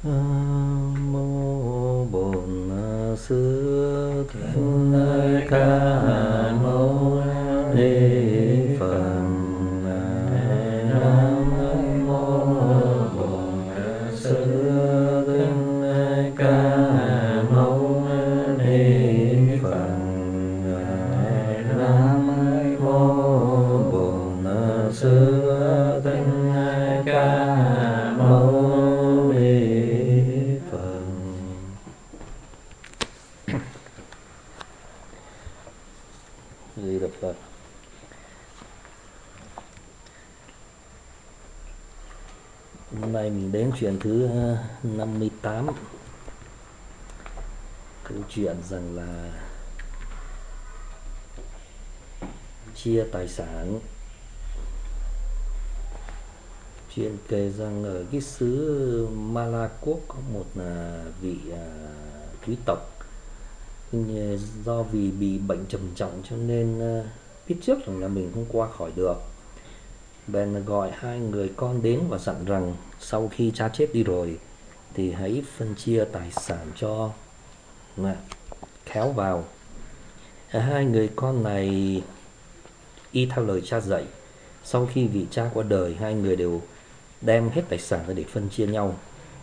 Mô Bổn Sư Thích Ca Mâu Ni Phật. Nam Mô Bổn Sư Thích Ca Mâu Ni Phật. Nam Mô Bổn Sư Thích Ca Mâu Ni Phật. Di Đà Phật. Hôm nay mình đến chuyện thứ 58. Câu chuyện rằng là chia tài sản. Chuyện kể rằng ở cái xứ Malakot có một vị quý tộc, do vì bị bệnh trầm trọng cho nên biết trước rằng là mình không qua khỏi được, bèn gọi hai người con đến và dặn rằng sau khi cha chết đi rồi thì hãy phân chia tài sản cho khéo vào. Hai người con này y theo lời cha dạy. Sau khi vị cha qua đời, hai người đều đem hết tài sản ra để phân chia nhau.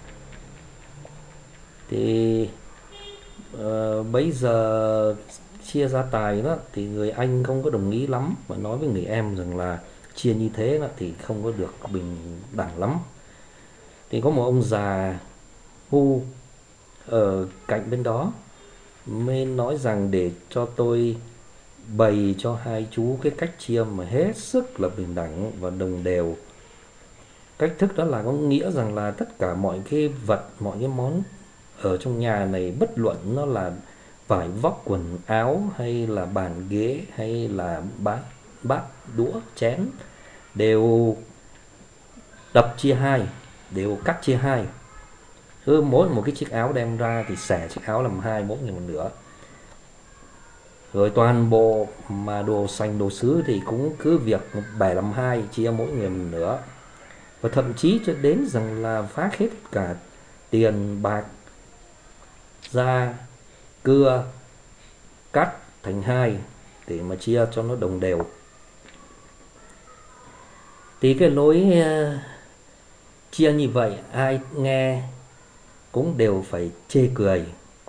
Thì bây giờ chia gia tài đó thì người anh không có đồng ý lắm và nói với người em rằng là chia như thế đó thì không có được bình đẳng lắm. Thì có một ông già ngu ở cạnh bên đó mới nói rằng để cho tôi bày cho hai chú cái cách chia mà hết sức là bình đẳng và đồng đều. Cách thức đó là có nghĩa rằng là tất cả mọi cái vật, mọi cái món ở trong nhà này, bất luận nó là vải vóc, quần áo hay là bàn ghế hay là bát đũa chén, đều đập chia hai, đều cắt chia hai. Mỗi một cái chiếc áo đem ra thì xẻ chiếc áo làm hai, mỗi người một nửa. Rồi toàn bộ mà đồ sành đồ sứ thì cũng cứ việc bẻ làm hai, chia mỗi người một nửa. Và thậm chí cho đến rằng là phát hết cả tiền bạc ra, cưa cắt thành hai để mà chia cho nó đồng đều. Thì cái lối chia như vậy ai nghe cũng đều phải chê cười.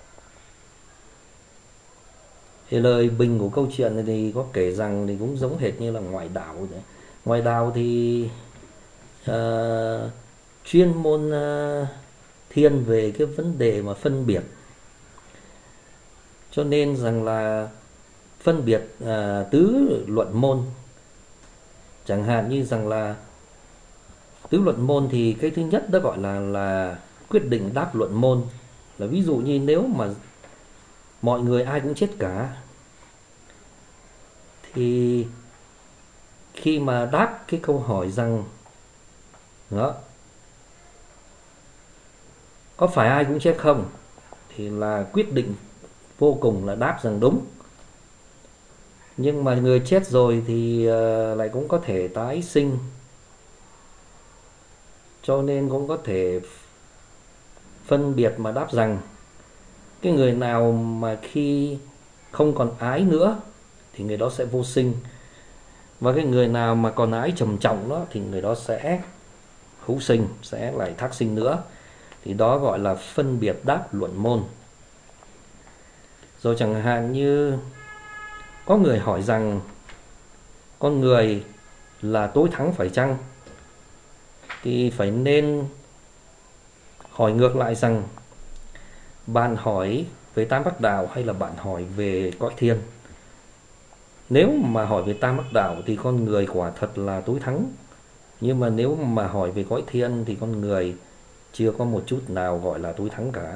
Thì lời bình của câu chuyện này thì có kể rằng thì cũng giống hệt như là ngoại đạo vậy. Ngoại đạo thì chuyên môn thiên về cái vấn đề mà phân biệt, cho nên rằng là phân biệt tứ luận môn. Chẳng hạn như rằng là tứ luận môn thì cái thứ nhất đó gọi là quyết định đáp luận môn. Là ví dụ như nếu mà mọi người ai cũng chết cả thì khi mà đáp cái câu hỏi rằng đó, có phải ai cũng chết không, thì là quyết định vô cùng là đáp rằng đúng. Nhưng mà người chết rồi thì lại cũng có thể tái sinh, cho nên cũng có thể phân biệt mà đáp rằng cái người nào mà khi không còn ái nữa thì người đó sẽ vô sinh, và cái người nào mà còn ái trầm trọng đó thì người đó sẽ hữu sinh, sẽ lại thác sinh nữa. Thì đó gọi là phân biệt đáp luận môn. Rồi chẳng hạn như có người hỏi rằng con người là tối thắng phải chăng, thì phải nên hỏi ngược lại rằng bạn hỏi về Tam Bắc Đạo hay là bạn hỏi về cõi thiên. Nếu mà hỏi về Tam Bắc Đạo thì con người quả thật là tối thắng, nhưng mà nếu mà hỏi về cõi thiên thì con người chưa có một chút nào gọi là tối thắng cả.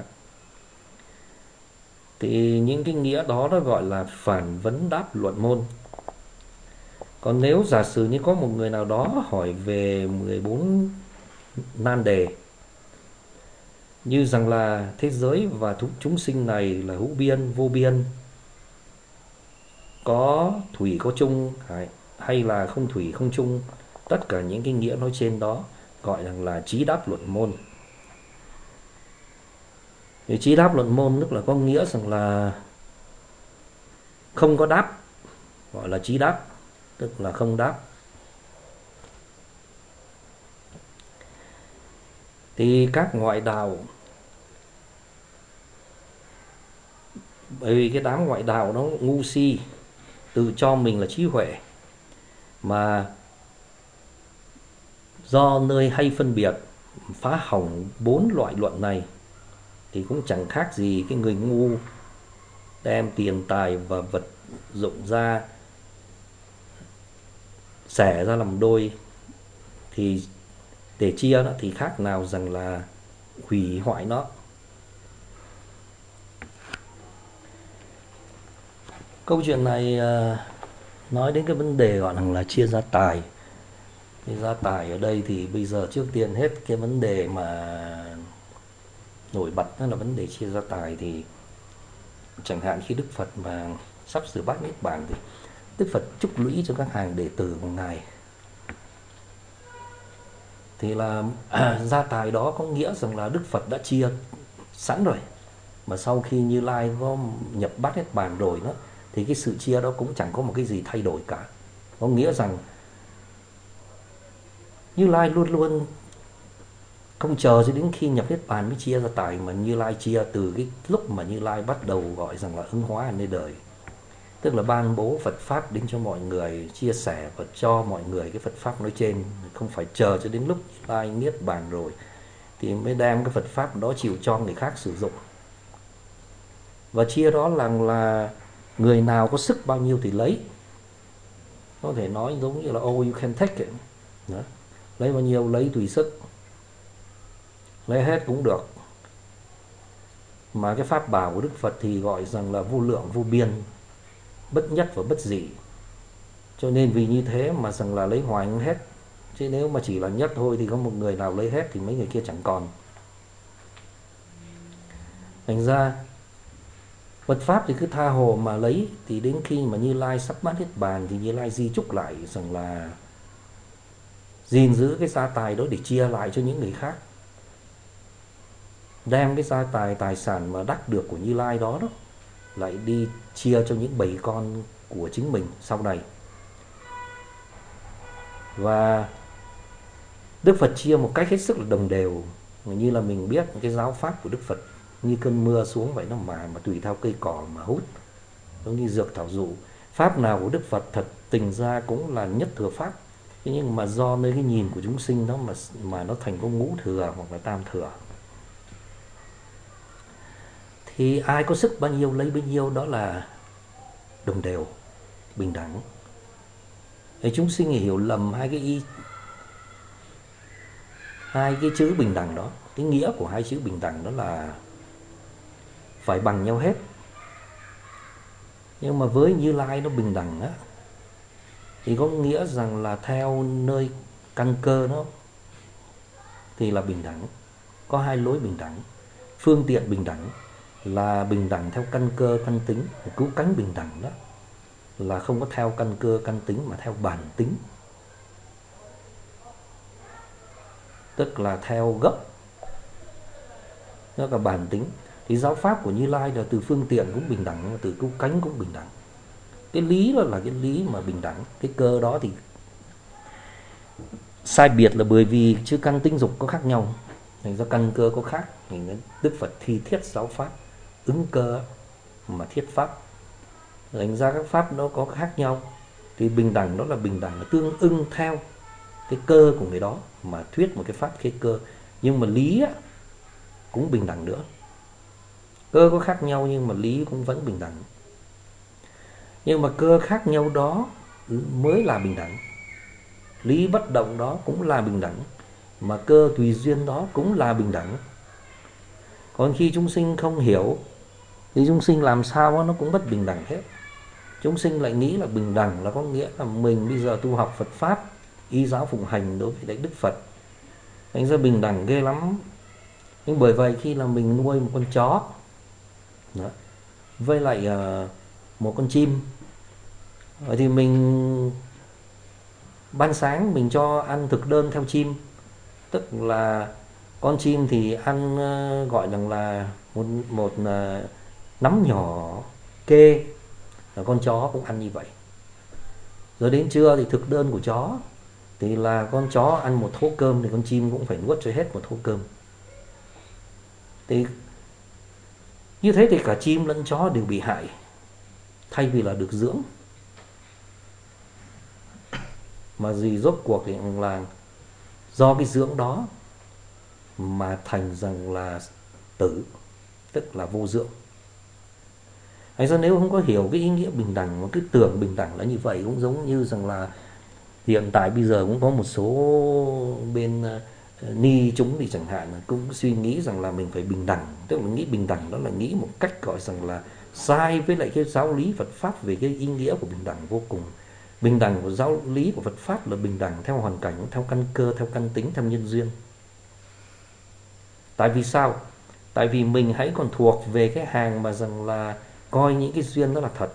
Thì những cái nghĩa đó nó gọi là phản vấn đáp luận môn. Còn nếu giả sử như có một người nào đó hỏi về 14 nan đề, như rằng là thế giới và chúng sinh này là hữu biên, vô biên, có thủy có chung hay là không thủy không chung, tất cả những cái nghĩa nói trên đó gọi rằng là trí đáp luận môn. Thì chí đáp luận môn tức là có nghĩa rằng là không có đáp, gọi là chí đáp, tức là không đáp. Thì các ngoại đạo, bởi vì cái đám ngoại đạo nó ngu si, tự cho mình là trí huệ, mà do nơi hay phân biệt phá hỏng 4 loại luận này, thì cũng chẳng khác gì cái người ngu đem tiền tài và vật dụng ra xẻ ra làm đôi, thì để chia nó thì khác nào rằng là hủy hoại nó. Câu chuyện này nói đến cái vấn đề gọi là chia gia tài. Cái gia tài ở đây thì bây giờ trước tiên hết cái vấn đề mà nổi bật đó là vấn đề chia gia tài. Thì chẳng hạn khi Đức Phật mà sắp sửa bát niết bàn thì Đức Phật chúc lũy cho các hàng đệ tử của ngài, thì là gia tài đó có nghĩa rằng là Đức Phật đã chia sẵn rồi, mà sau khi Như Lai có nhập bát niết bàn rồi đó, thì cái sự chia đó cũng chẳng có một cái gì thay đổi cả. Có nghĩa rằng Như Lai luôn luôn không chờ cho đến khi nhập niết bàn mới chia gia tài, mà Như Lai chia từ cái lúc mà Như Lai bắt đầu gọi rằng là ứng hóa ở nơi đời, tức là ban bố Phật pháp đến cho mọi người, chia sẻ và cho mọi người cái Phật pháp nói trên, không phải chờ cho đến lúc Như Lai niết bàn rồi thì mới đem cái Phật pháp đó chịu cho người khác sử dụng. Và chia đó là người nào có sức bao nhiêu thì lấy, có thể nói giống như là oh you can take it đó. Lấy bao nhiêu lấy tùy sức, lấy hết cũng được. Mà cái pháp bảo của Đức Phật thì gọi rằng là vô lượng vô biên, bất nhất và bất dị, cho nên vì như thế mà rằng là lấy hoài không hết. Chứ nếu mà chỉ là nhất thôi thì có một người nào lấy hết thì mấy người kia chẳng còn. Thành ra Phật pháp thì cứ tha hồ mà lấy, thì đến khi mà Như Lai sắp bát niết bàn thì Như Lai di chúc lại rằng là gìn giữ cái gia tài đó để chia lại cho những người khác, đem cái gia tài tài sản mà đắc được của Như Lai đó lại đi chia cho những bầy con của chính mình sau này. Và Đức Phật chia một cách hết sức là đồng đều, như là mình biết cái giáo pháp của Đức Phật như cơn mưa xuống vậy đó, mà tùy theo cây cỏ mà hút, giống như dược thảo dụ. Pháp nào của Đức Phật thật tình ra cũng là nhất thừa pháp, thế nhưng mà do nơi cái nhìn của chúng sinh đó mà nó thành có ngũ thừa hoặc là tam thừa. Thì ai có sức bao nhiêu lấy bấy nhiêu, đó là đồng đều, bình đẳng. Thì chúng sinh hiểu lầm hai cái chữ bình đẳng đó. Cái nghĩa của hai chữ bình đẳng đó là phải bằng nhau hết. Nhưng mà với Như Lai nó bình đẳng á, thì có nghĩa rằng là theo nơi căn cơ nó thì là bình đẳng. Có hai lối bình đẳng. Phương tiện bình đẳng là bình đẳng theo căn cơ căn tính. Cứu cánh bình đẳng đó là không có theo căn cơ căn tính mà theo bản tính, tức là theo gốc, nó là bản tính. Thì giáo pháp của Như Lai là từ phương tiện cũng bình đẳng, từ cứu cánh cũng bình đẳng. Cái lý đó là cái lý mà bình đẳng. Cái cơ đó thì sai biệt là bởi vì chữ căn tinh dục có khác nhau, thành ra căn cơ có khác. Thì Đức Phật thi thiết giáo pháp ứng cơ mà thiết pháp, thành ra các pháp nó có khác nhau. Thì bình đẳng đó là bình đẳng là tương ưng theo cái cơ của người đó mà thuyết một cái pháp cái cơ. Nhưng mà lý á, cũng bình đẳng nữa. Cơ có khác nhau nhưng mà lý cũng vẫn bình đẳng. Nhưng mà cơ khác nhau đó mới là bình đẳng. Lý bất động đó cũng là bình đẳng, mà cơ tùy duyên đó cũng là bình đẳng. Còn khi chúng sinh không hiểu thì chúng sinh làm sao nó cũng bất bình đẳng hết. Chúng sinh lại nghĩ là bình đẳng là có nghĩa là mình bây giờ tu học Phật Pháp, y giáo phụng hành đối với Đức Phật, thành ra bình đẳng ghê lắm. Nhưng bởi vậy khi là mình nuôi một con chó đó, với lại một con chim, thì mình ban sáng mình cho ăn thực đơn theo chim, tức là Con chim thì ăn gọi rằng là một nắm nhỏ kê, là con chó cũng ăn như vậy. Rồi đến trưa thì thực đơn của chó thì là con chó ăn một hố cơm thì con chim cũng phải nuốt cho hết một hố cơm. Thì như thế thì cả chim lẫn chó đều bị hại, thay vì là được dưỡng. Mà gì rốt cuộc thì là do cái dưỡng đó mà thành rằng là tử, tức là vô dưỡng. Thành ra nếu không có hiểu cái ý nghĩa bình đẳng mà cứ tưởng bình đẳng là như vậy, cũng giống như rằng là hiện tại bây giờ cũng có một số bên ni chúng thì chẳng hạn cũng suy nghĩ rằng là mình phải bình đẳng, tức là nghĩ bình đẳng đó là nghĩ một cách gọi rằng là sai với lại cái giáo lý Phật pháp về cái ý nghĩa của bình đẳng vô cùng. Bình đẳng của giáo lý của Phật pháp là bình đẳng theo hoàn cảnh, theo căn cơ, theo căn tính, theo nhân duyên. Tại vì sao? Tại vì mình hãy còn thuộc về cái hàng mà rằng là coi những cái duyên đó là thật.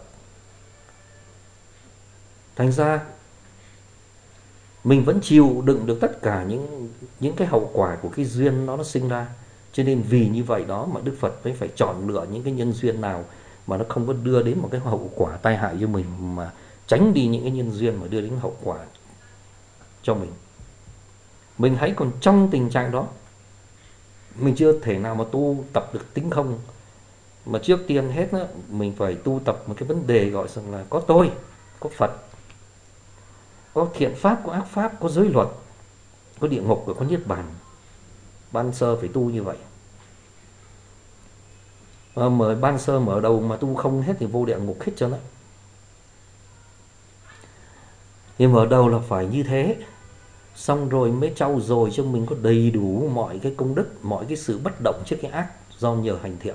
Thành ra mình vẫn chịu đựng được tất cả những cái hậu quả của cái duyên nó sinh ra. Cho nên vì như vậy đó mà Đức Phật mới phải chọn lựa những cái nhân duyên nào mà nó không có đưa đến một cái hậu quả tai hại cho mình, mà tránh đi những cái nhân duyên mà đưa đến hậu quả cho mình. Mình hãy còn trong tình trạng đó, mình chưa thể nào mà tu tập được tính không. Mà trước tiên hết đó, mình phải tu tập một cái vấn đề gọi rằng là có tôi, có Phật, có thiện pháp, có ác pháp, có giới luật, có địa ngục và có niết bàn. Ban sơ phải tu như vậy. Mở ban sơ mở đầu mà tu không hết thì vô địa ngục hết trơn á. thì mở đầu là phải như thế, xong rồi mới trau dồi cho mình có đầy đủ mọi cái công đức, mọi cái sự bất động trước cái ác do nhờ hành thiện.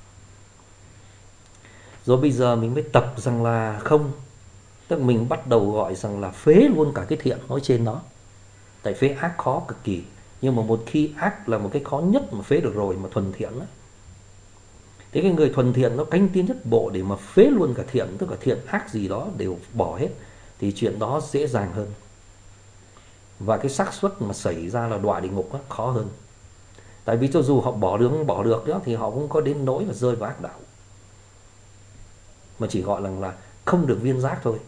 Rồi bây giờ mình mới tập rằng là không, tức mình bắt đầu gọi rằng là phế luôn cả cái thiện nói trên đó. Tại phế ác khó cực kỳ, nhưng mà một khi ác là một cái khó nhất mà phế được rồi, mà thuần thiện đó, thế cái người thuần thiện nó canh tiến nhất bộ để mà phế luôn cả thiện, tức là thiện ác gì đó đều bỏ hết, thì chuyện đó dễ dàng hơn. Và cái xác suất mà xảy ra là đọa địa ngục đó, khó hơn. Tại vì cho dù họ bỏ được đó, thì họ cũng có đến nỗi là rơi vào ác đạo, mà chỉ gọi là không được viên giác thôi.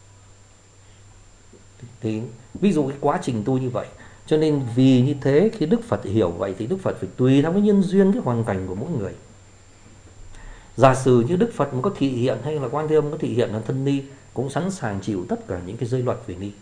Thì ví dụ cái quá trình tu như vậy, cho nên vì như thế khi Đức Phật hiểu vậy thì Đức Phật phải tùy theo cái nhân duyên, cái hoàn cảnh của mỗi người. Giả sử như Đức Phật mà có thị hiện hay là Quan Thế Âm có thị hiện là thân ni, cũng sẵn sàng chịu tất cả những cái giới luật về ni.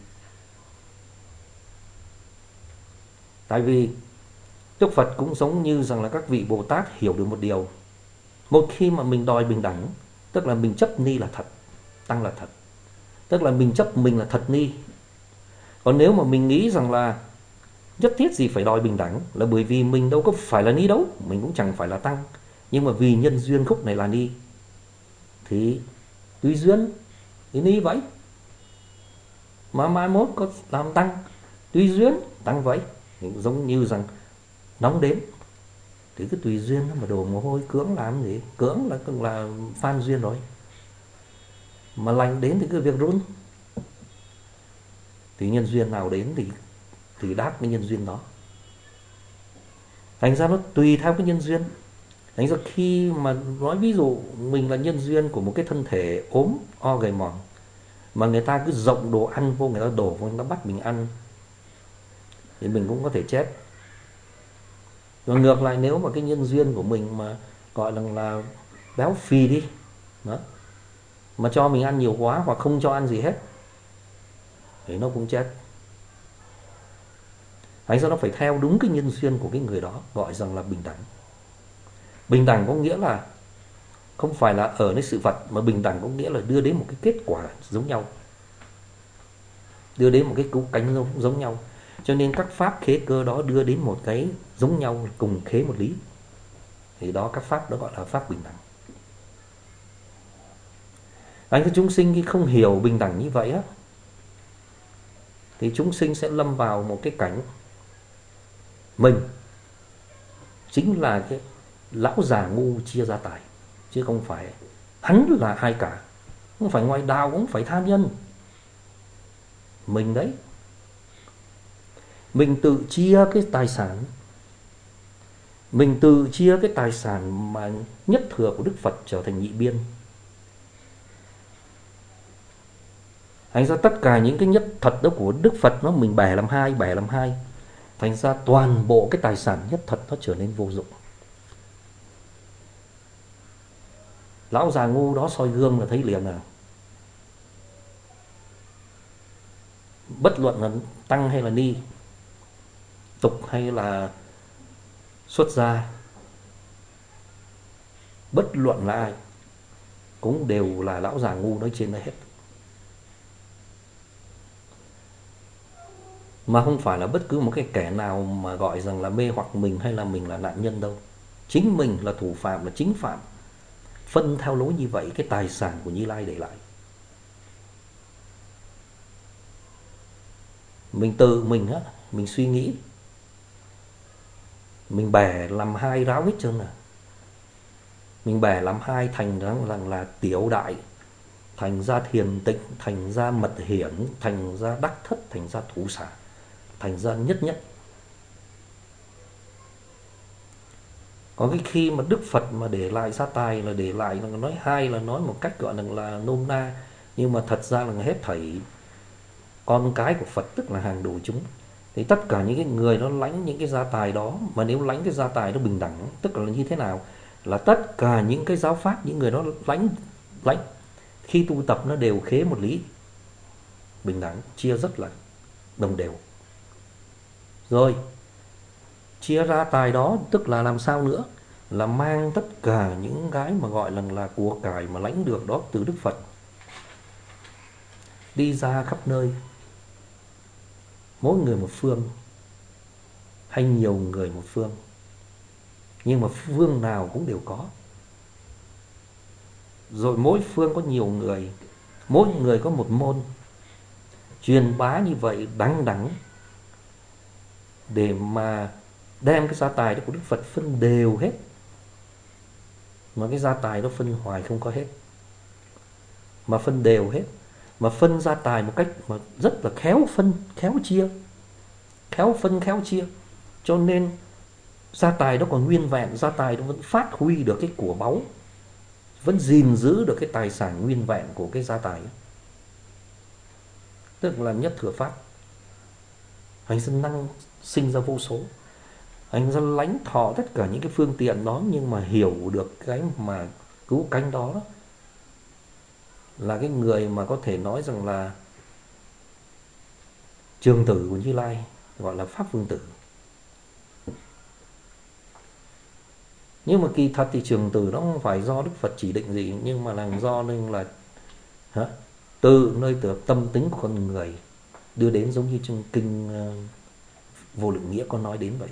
Tại vì Đức Phật cũng giống như rằng là các vị Bồ Tát hiểu được một điều. Một khi mà mình đòi bình đẳng, tức là mình chấp ni là thật, tăng là thật, tức là mình chấp mình là thật ni. Còn nếu mà mình nghĩ rằng là nhất thiết gì phải đòi bình đẳng, là bởi vì mình đâu có phải là ni đâu, mình cũng chẳng phải là tăng, nhưng mà vì nhân duyên khúc này là ni, thì tùy duyên thì ni vậy, mà mai mốt có làm tăng, tùy duyên tăng vậy. Thì giống như rằng nóng đến thì cứ tùy duyên mà đổ mồ hôi, cưỡng làm gì, cưỡng là phan duyên rồi. Mà lành đến thì cứ việc run, thì nhân duyên nào đến thì đáp cái nhân duyên đó. Thành ra nó tùy theo cái nhân duyên. Thành ra khi mà nói ví dụ mình là nhân duyên của một cái thân thể ốm o gầy mòn, mà người ta cứ rộng đồ ăn vô, người ta đổ vô, người ta bắt mình ăn, thì mình cũng có thể chết. Rồi ngược lại, nếu mà cái nhân duyên của mình mà gọi là béo phì đi đó, mà cho mình ăn nhiều quá hoặc không cho ăn gì hết, thì nó cũng chết. Thành ra nó phải theo đúng cái nhân duyên của cái người đó, gọi rằng là bình đẳng. Bình đẳng có nghĩa là không phải là ở nơi sự vật, mà bình đẳng có nghĩa là đưa đến một cái kết quả giống nhau, đưa đến một cái cứu cánh giống nhau. Cho nên các pháp khế cơ đó đưa đến một cái giống nhau, cùng khế một lý, thì đó các pháp đó gọi là pháp bình đẳng. Anh các chúng sinh khi không hiểu bình đẳng như vậy á, thì chúng sinh sẽ lâm vào một cái cảnh mình chính là cái lão già ngu chia gia tài, chứ không phải hắn là ai cả, không phải ngoại đạo, cũng phải tha nhân. Mình đấy, mình tự chia cái tài sản, Mình tự chia cái tài sản mà nhất thừa của Đức Phật trở thành nhị biên. Thành ra tất cả những cái nhất thật đó của Đức Phật nó mình bẻ làm hai. Thành ra toàn bộ cái tài sản nhất thật nó trở nên vô dụng. Lão già ngu đó soi gương là thấy liền à. Bất luận là tăng hay là ni, tục hay là xuất gia, bất luận là ai cũng đều là lão già ngu nói trên đó hết. Mà không phải là bất cứ một cái kẻ nào mà gọi rằng là mê hoặc mình hay là mình là nạn nhân đâu. Chính mình là thủ phạm, là chính phạm. Phân theo lối như vậy cái tài sản của Như Lai để lại. Mình tự mình á, mình suy nghĩ, mình bẻ làm hai ráo hết trơn à. Mình bẻ làm hai thành rằng là tiểu đại, thành ra thiền tịnh, thành ra mật hiển, thành ra đắc thất, thành ra thủ xả, thành ra nhất nhất. Có cái khi mà Đức Phật mà để lại gia tài là để lại là nói hai, là nói một cách gọi là nôm na, nhưng mà thật ra là hết thảy con cái của Phật, tức là hàng đồ chúng. Thì tất cả những cái người nó lãnh những cái gia tài đó, mà nếu lãnh cái gia tài nó bình đẳng, tức là như thế nào? Là tất cả những cái giáo pháp những người đó lãnh khi tu tập nó đều khế một lý, bình đẳng, chia rất là đồng đều. Rồi chia ra tài đó tức là làm sao nữa? Là mang tất cả những cái mà gọi là của cải mà lãnh được đó từ Đức Phật đi ra khắp nơi, mỗi người một phương hay nhiều người một phương, nhưng mà phương nào cũng đều có. Rồi mỗi phương có nhiều người, mỗi người có một môn, truyền bá như vậy đăng đẳng để mà đem cái gia tài đó của Đức Phật phân đều hết. Mà cái gia tài đó phân hoài không có hết, mà phân đều hết, mà phân gia tài một cách mà rất là khéo phân, khéo chia, khéo phân khéo chia. Cho nên gia tài đó còn nguyên vẹn, gia tài đó vẫn phát huy được cái của báu, vẫn gìn giữ được cái tài sản nguyên vẹn của cái gia tài, tức là nhất thừa pháp. Hành dân năng sinh ra vô số, hành dân lãnh thọ tất cả những cái phương tiện đó, nhưng mà hiểu được cái mà cứu cánh đó là cái người mà có thể nói rằng là trường tử của Như Lai, gọi là Pháp Vương Tử. Nhưng mà kỳ thật thì trường tử nó không phải do Đức Phật chỉ định gì, nhưng mà là do nên là từ nơi từ tâm tính của con người đưa đến, giống như trong kinh Vô Lượng Nghĩa có nói đến vậy.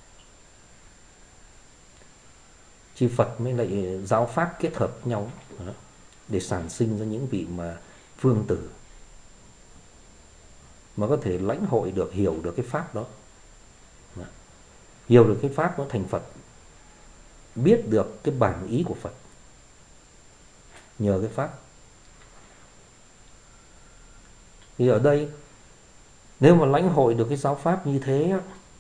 Chư Phật mới lại giáo pháp kết hợp nhau để sản sinh ra những vị mà phương tử mà có thể lãnh hội được, hiểu được cái pháp đó, hiểu được cái pháp nó thành Phật, biết được cái bản ý của Phật nhờ cái pháp. Thì ở đây nếu mà lãnh hội được cái giáo pháp như thế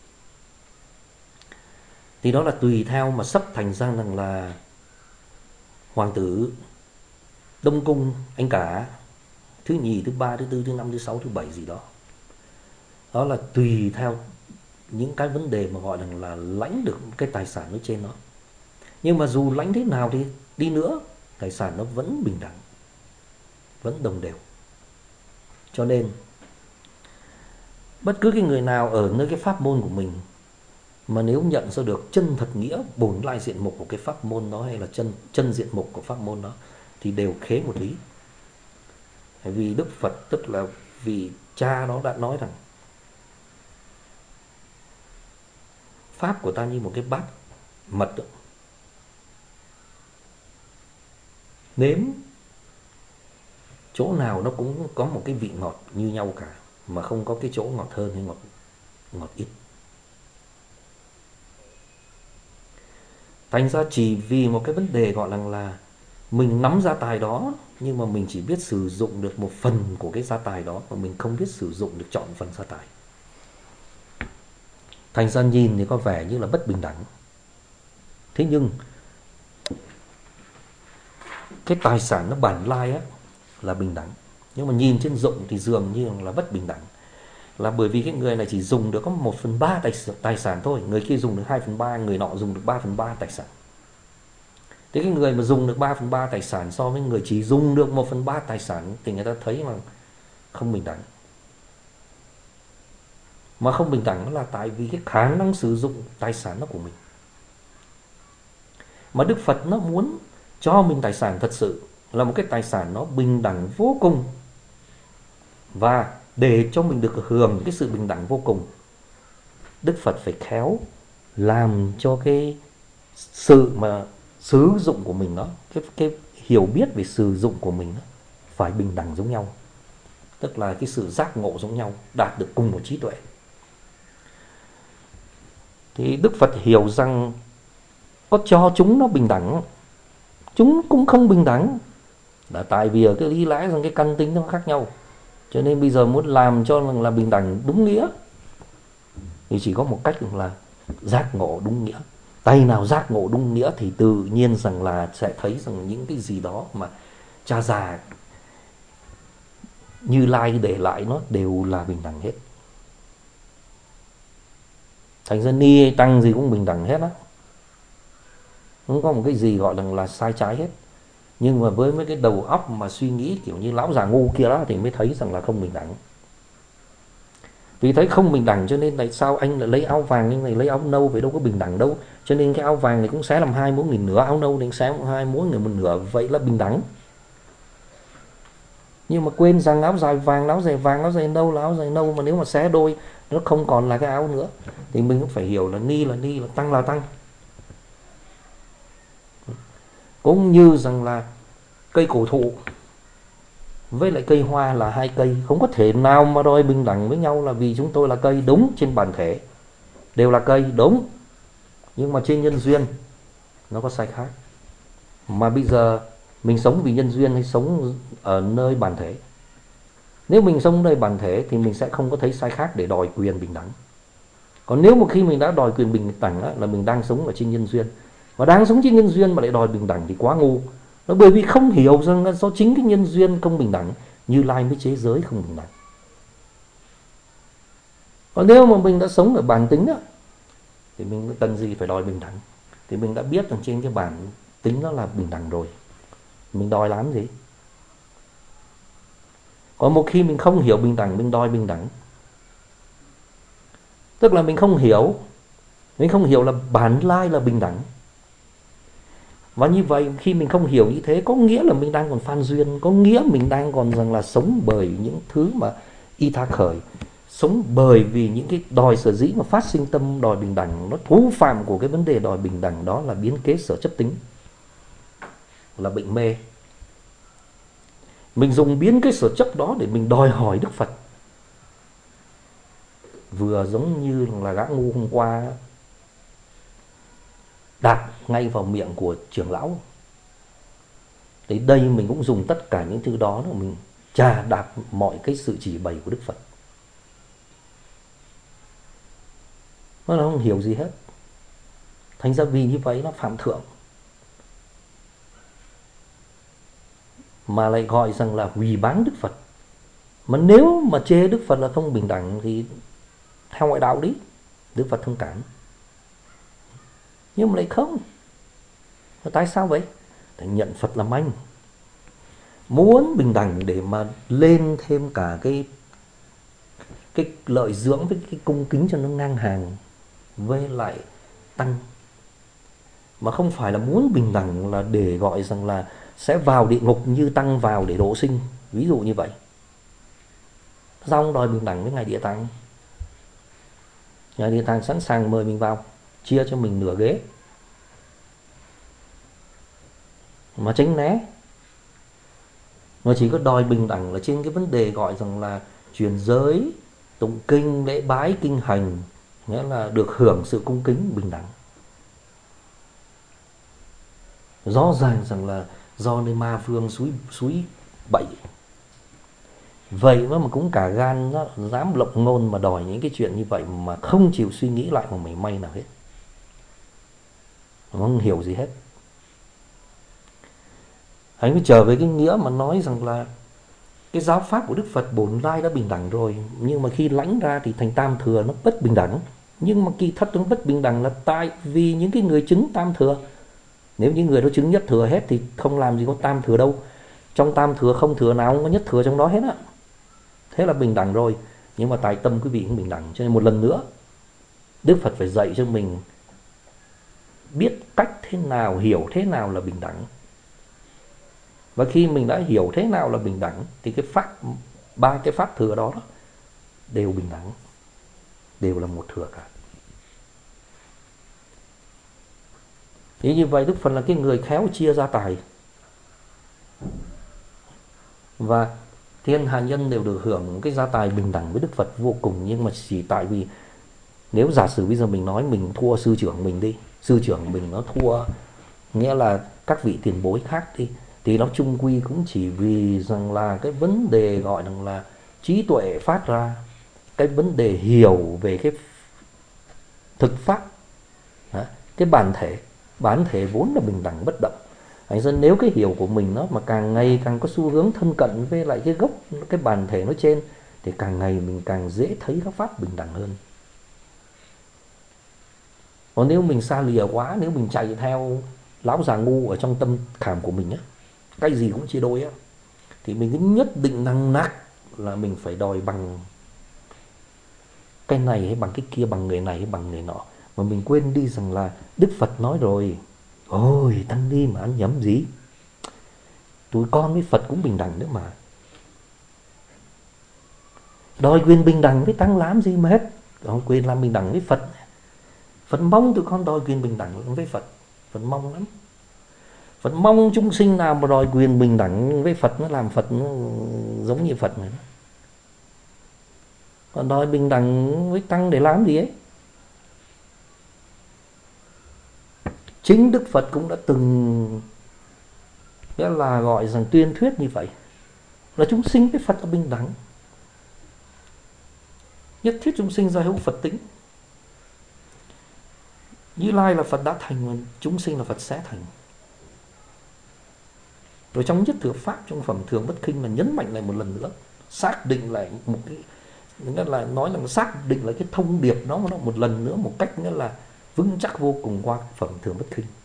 thì đó là tùy theo mà sắp thành ra rằng là hoàng tử, đông cung, anh cả, thứ nhì, thứ ba, thứ tư, thứ năm, thứ sáu, thứ bảy gì đó. Đó là tùy theo những cái vấn đề mà gọi là lãnh được cái tài sản ở trên nó. Nhưng mà dù lãnh thế nào thì đi nữa, tài sản nó vẫn bình đẳng, vẫn đồng đều. Cho nên bất cứ cái người nào ở nơi cái pháp môn của mình mà nếu nhận ra được chân thật nghĩa bổn lai diện mục của cái pháp môn đó, hay là chân diện mục của pháp môn đó, thì đều khế một lý. Vì Đức Phật, tức là vì cha nó đã nói rằng pháp của ta như một cái bát mật đó. Nếm chỗ nào nó cũng có một cái vị ngọt như nhau cả, mà không có cái chỗ ngọt hơn hay ngọt ít. Thành ra chỉ vì một cái vấn đề gọi là mình nắm gia tài đó, nhưng mà mình chỉ biết sử dụng được một phần của cái gia tài đó, mà mình không biết sử dụng được trọn phần gia tài. Thành ra nhìn thì có vẻ như là bất bình đẳng. Thế nhưng cái tài sản nó bản lai á là bình đẳng, nhưng mà nhìn trên dụng thì dường như là bất bình đẳng, là bởi vì cái người này chỉ dùng được có 1/3 tài sản thôi, người kia dùng được 2/3, người nọ dùng được 3/3 tài sản. Thế cái người mà dùng được 3/3 tài sản so với người chỉ dùng được 1/3 tài sản thì người ta thấy là không bình đẳng. Mà không bình đẳng là tại vì cái khả năng sử dụng tài sản nó của mình. Mà Đức Phật nó muốn cho mình tài sản thật sự là một cái tài sản nó bình đẳng vô cùng. Và để cho mình được hưởng cái sự bình đẳng vô cùng, Đức Phật phải khéo làm cho cái sự mà sử dụng của mình, cái hiểu biết về sử dụng của mình phải bình đẳng giống nhau. Tức là cái sự giác ngộ giống nhau, đạt được cùng một trí tuệ. Thì Đức Phật hiểu rằng có cho chúng nó bình đẳng, chúng cũng không bình đẳng, là tại vì ở cái lý lẽ rằng cái căn tính nó khác nhau. Cho nên bây giờ muốn làm cho là bình đẳng đúng nghĩa thì chỉ có một cách là giác ngộ đúng nghĩa. Tay nào giác ngộ đúng nghĩa thì tự nhiên rằng là sẽ thấy rằng những cái gì đó mà cha già Như Lai để lại nó đều là bình đẳng hết. Thành ra ni hay tăng gì cũng bình đẳng hết á, không có một cái gì gọi là sai trái hết. Nhưng mà với mấy cái đầu óc mà suy nghĩ kiểu như lão già ngu kia đó thì mới thấy rằng là không bình đẳng. Vì thấy không bình đẳng cho nên tại sao anh lại lấy áo vàng, anh lại lấy áo nâu, vậy đâu có bình đẳng đâu. Cho nên cái áo vàng này cũng xé làm hai mỗi người nửa, áo nâu thì xé hai mỗi người một nửa, vậy là bình đẳng. Nhưng mà quên rằng áo dài vàng, áo dài vàng, áo dài nâu là áo dài nâu, mà nếu mà xé đôi nó không còn là cái áo nữa. Thì mình cũng phải hiểu là ni là ni, là tăng là tăng. Cũng như rằng là cây cổ thụ với lại cây hoa là hai cây, không có thể nào mà đòi bình đẳng với nhau, là vì chúng tôi là cây đúng, trên bản thể đều là cây đúng, nhưng mà trên nhân duyên nó có sai khác. Mà bây giờ mình sống vì nhân duyên hay sống ở nơi bản thể? Nếu mình sống nơi bản thể thì mình sẽ không có thấy sai khác để đòi quyền bình đẳng. Còn nếu một khi mình đã đòi quyền bình đẳng đó, là mình đang sống ở trên nhân duyên. Và đang sống trên nhân duyên mà lại đòi bình đẳng thì quá ngu. Nó bởi vì không hiểu rằng do chính cái nhân duyên không bình đẳng, Như Lai mới chế giới không bình đẳng. Còn nếu mà mình đã sống ở bản tính đó, thì mình cần gì phải đòi bình đẳng? Thì mình đã biết rằng trên cái bản tính đó là bình đẳng rồi, mình đòi làm gì? Còn một khi mình không hiểu bình đẳng, mình đòi bình đẳng, tức là mình không hiểu là bản lai là bình đẳng. Và như vậy khi mình không hiểu như thế, có nghĩa là mình đang còn phan duyên, có nghĩa mình đang còn rằng là sống bởi những thứ mà y tha khởi, sống bởi vì những cái đòi sở dĩ mà phát sinh tâm đòi bình đẳng. Nó thủ phạm của cái vấn đề đòi bình đẳng đó là biến kế sở chấp tính, là bệnh mê. Mình dùng biến cái sở chấp đó để mình đòi hỏi Đức Phật. Vừa giống như là gã ngu hôm qua đạp ngay vào miệng của trưởng lão. Tới đây mình cũng dùng tất cả những thứ đó để mình chà đạp mọi cái sự chỉ bày của Đức Phật. Nó không hiểu gì hết. Thành ra vì như vậy nó phạm thượng, mà lại gọi rằng là hủy báng Đức Phật. Mà nếu mà chê Đức Phật là không bình đẳng thì theo ngoại đạo đi, Đức Phật thông cảm. Nhưng mà lại không. Tại sao vậy? Tại nhận Phật làm anh, muốn bình đẳng để mà lên thêm cả cái lợi dưỡng với cái cung kính cho nó ngang hàng với lại tăng. Mà không phải là muốn bình đẳng là để gọi rằng là sẽ vào địa ngục như tăng vào để độ sinh, ví dụ như vậy. Sao ông đòi bình đẳng với Ngài Địa Tạng? Ngài Địa Tạng sẵn sàng mời mình vào, chia cho mình nửa ghế, mà tránh né. Mà chỉ có đòi bình đẳng là trên cái vấn đề gọi rằng là truyền giới, tụng kinh, lễ bái, kinh hành, nghĩa là được hưởng sự cung kính bình đẳng. Rõ ràng rằng là do nơi ma vương suối bậy. Vậy mà cũng cả gan nó dám lộng ngôn mà đòi những cái chuyện như vậy mà không chịu suy nghĩ lại một mảy may nào hết. nó không hiểu gì hết. Anh mới trở về cái nghĩa mà nói rằng là cái giáo pháp của Đức Phật bổn lai đã bình đẳng rồi, nhưng mà khi lãnh ra thì thành tam thừa nó bất bình đẳng. Nhưng mà kỳ thật nó bất bình đẳng là tại vì những cái người chứng tam thừa. Nếu những người đó chứng nhất thừa hết thì không làm gì có tam thừa đâu. Trong tam thừa không thừa nào không có nhất thừa trong đó hết á. Thế là bình đẳng rồi. Nhưng mà tại tâm quý vị không bình đẳng. Cho nên một lần nữa Đức Phật phải dạy cho mình biết cách thế nào, hiểu thế nào là bình đẳng. Và khi mình đã hiểu thế nào là bình đẳng thì cái pháp, ba cái pháp thừa đó đều bình đẳng, đều là một thừa cả. Thế như vậy Đức Phật là cái người khéo chia gia tài, và thiên hạ nhân đều được hưởng cái gia tài bình đẳng với Đức Phật vô cùng. Nhưng mà chỉ tại vì nếu giả sử bây giờ mình nói mình thua sư trưởng mình đi, sư trưởng mình nó thua, nghĩa là các vị tiền bối khác đi, thì nó chung quy cũng chỉ vì rằng là cái vấn đề gọi rằng là trí tuệ phát ra, cái vấn đề hiểu về cái thực pháp, cái bản thể vốn là bình đẳng bất động. Thành ra nếu cái hiểu của mình nó mà càng ngày càng có xu hướng thân cận với lại cái gốc, cái bản thể nó trên, thì càng ngày mình càng dễ thấy các pháp bình đẳng hơn. Còn nếu mình xa lìa quá, nếu mình chạy theo lão già ngu ở trong tâm khảm của mình á, cái gì cũng chia đôi á, thì mình cứ nhất định năng nặc là mình phải đòi bằng cái này hay bằng cái kia, bằng người này hay bằng người nọ, mà mình quên đi rằng là Đức Phật nói rồi, ôi tăng ni mà ăn nhầm gì, tụi con với Phật cũng bình đẳng nữa mà, đòi quyền bình đẳng với tăng làm gì mà hết, đòi quyền làm bình đẳng với Phật. Phật mong tụi con đòi quyền bình đẳng với Phật, Phật mong lắm. Phật mong chúng sinh nào mà đòi quyền bình đẳng với Phật, nó làm Phật nó giống như Phật này. Còn đòi bình đẳng với tăng để làm gì ấy? Chính Đức Phật cũng đã từng nghĩa là gọi rằng tuyên thuyết như vậy, là chúng sinh với Phật là bình đẳng, nhất thiết chúng sinh giai hữu Phật tính. Như Lai là Phật đã thành, mà chúng sinh là Phật sẽ thành. Rồi trong nhất thừa pháp, trong phẩm thường bất khinh là nhấn mạnh lại một lần nữa, xác định lại một cái, nghĩa là nói là xác định lại cái thông điệp nó một lần nữa một cách nghĩa là vững chắc vô cùng qua phẩm thường bất khinh.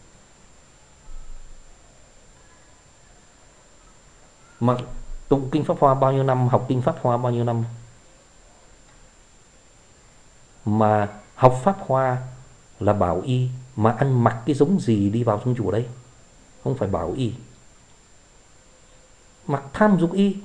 Mà tụng kinh Pháp Hoa bao nhiêu năm, học kinh Pháp Hoa bao nhiêu năm, mà học Pháp Hoa là bảo y, mà ăn mặc cái giống gì đi vào trong chùa đây? Không phải bảo y, mặc tham dục y